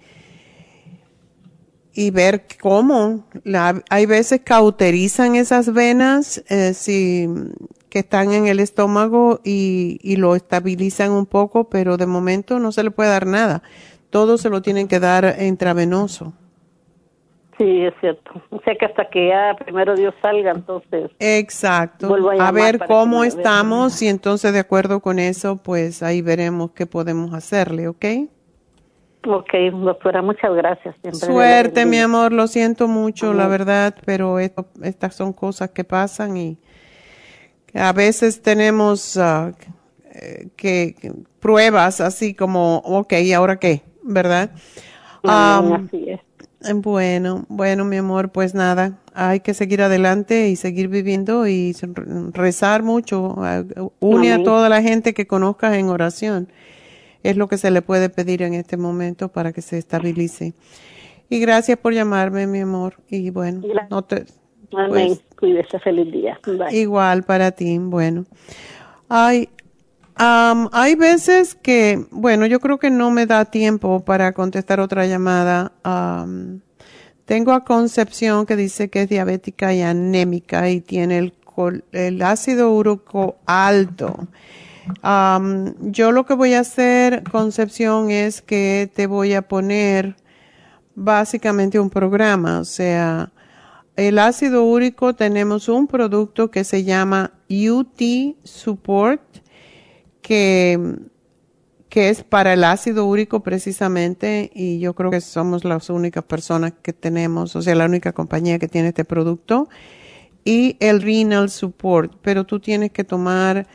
ver cómo. Hay veces cauterizan esas venas que están en el estómago y lo estabilizan un poco, pero de momento no se le puede dar nada. Todo se lo tienen que dar intravenoso. Sí, es cierto. O sea que hasta que ya primero Dios salga, entonces. Exacto. A ver cómo estamos y entonces de acuerdo con eso, pues ahí veremos qué podemos hacerle, ¿ok? Ok, doctora, muchas gracias. Suerte, mi amor, lo siento mucho, la verdad, pero estas son cosas que pasan y a veces tenemos que pruebas así como, ok, ¿y ahora qué? ¿Verdad? Así es. Bueno, mi amor, pues nada, hay que seguir adelante y seguir viviendo y rezar mucho. Une a toda la gente que conozcas en oración. Es lo que se le puede pedir en este momento para que se estabilice. Y gracias por llamarme, mi amor. Y bueno, Amén. Cuídese, feliz día. Bye. Igual para ti. Bueno, hay veces que, bueno, yo creo que no me da tiempo para contestar otra llamada. Tengo a Concepción que dice que es diabética y anémica y tiene el ácido úrico alto. Yo lo que voy a hacer, Concepción, es que te voy a poner básicamente un programa. O sea, el ácido úrico, tenemos un producto que se llama UT Support, que es para el ácido úrico precisamente, y yo creo que somos las únicas personas que tenemos, o sea, la única compañía que tiene este producto, y el Renal Support, pero tú tienes que tomar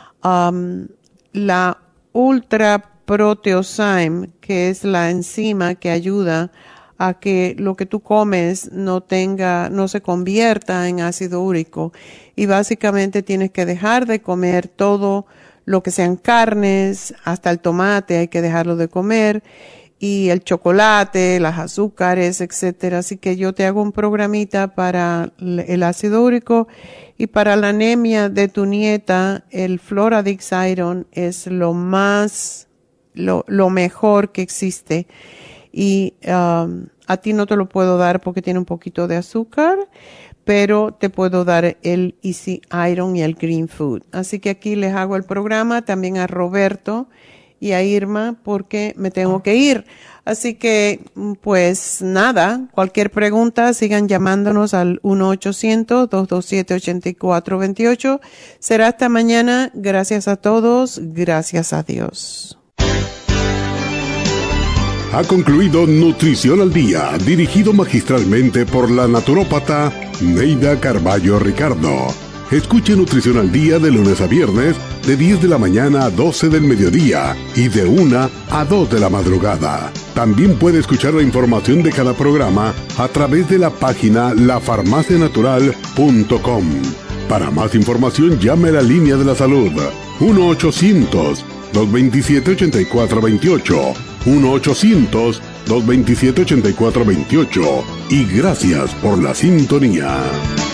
la Ultra Proteozyme, que es la enzima que ayuda a que lo que tú comes no se convierta en ácido úrico, y básicamente tienes que dejar de comer todo lo que sean carnes, hasta el tomate hay que dejarlo de comer, y el chocolate, las azúcares, etcétera. Así que yo te hago un programita para el ácido úrico, y para la anemia de tu nieta, el Floradix Iron es lo mejor que existe. Y a ti no te lo puedo dar porque tiene un poquito de azúcar, pero te puedo dar el Easy Iron y el Green Food. Así que aquí les hago el programa, también a Roberto y a Irma, porque me tengo que ir. Así que, pues nada, cualquier pregunta, sigan llamándonos al 1-800-227-8428. Será hasta mañana. Gracias a todos. Gracias a Dios. Ha concluido Nutrición al Día, dirigido magistralmente por la naturópata Neida Carballo Ricardo. Escuche Nutrición al Día de lunes a viernes, de 10 de la mañana a 12 del mediodía y de 1 a 2 de la madrugada. También puede escuchar la información de cada programa a través de la página lafarmacianatural.com. Para más información, llame a la línea de la salud 1-800-227-8428. 1-800-227-8428. Y gracias por la sintonía.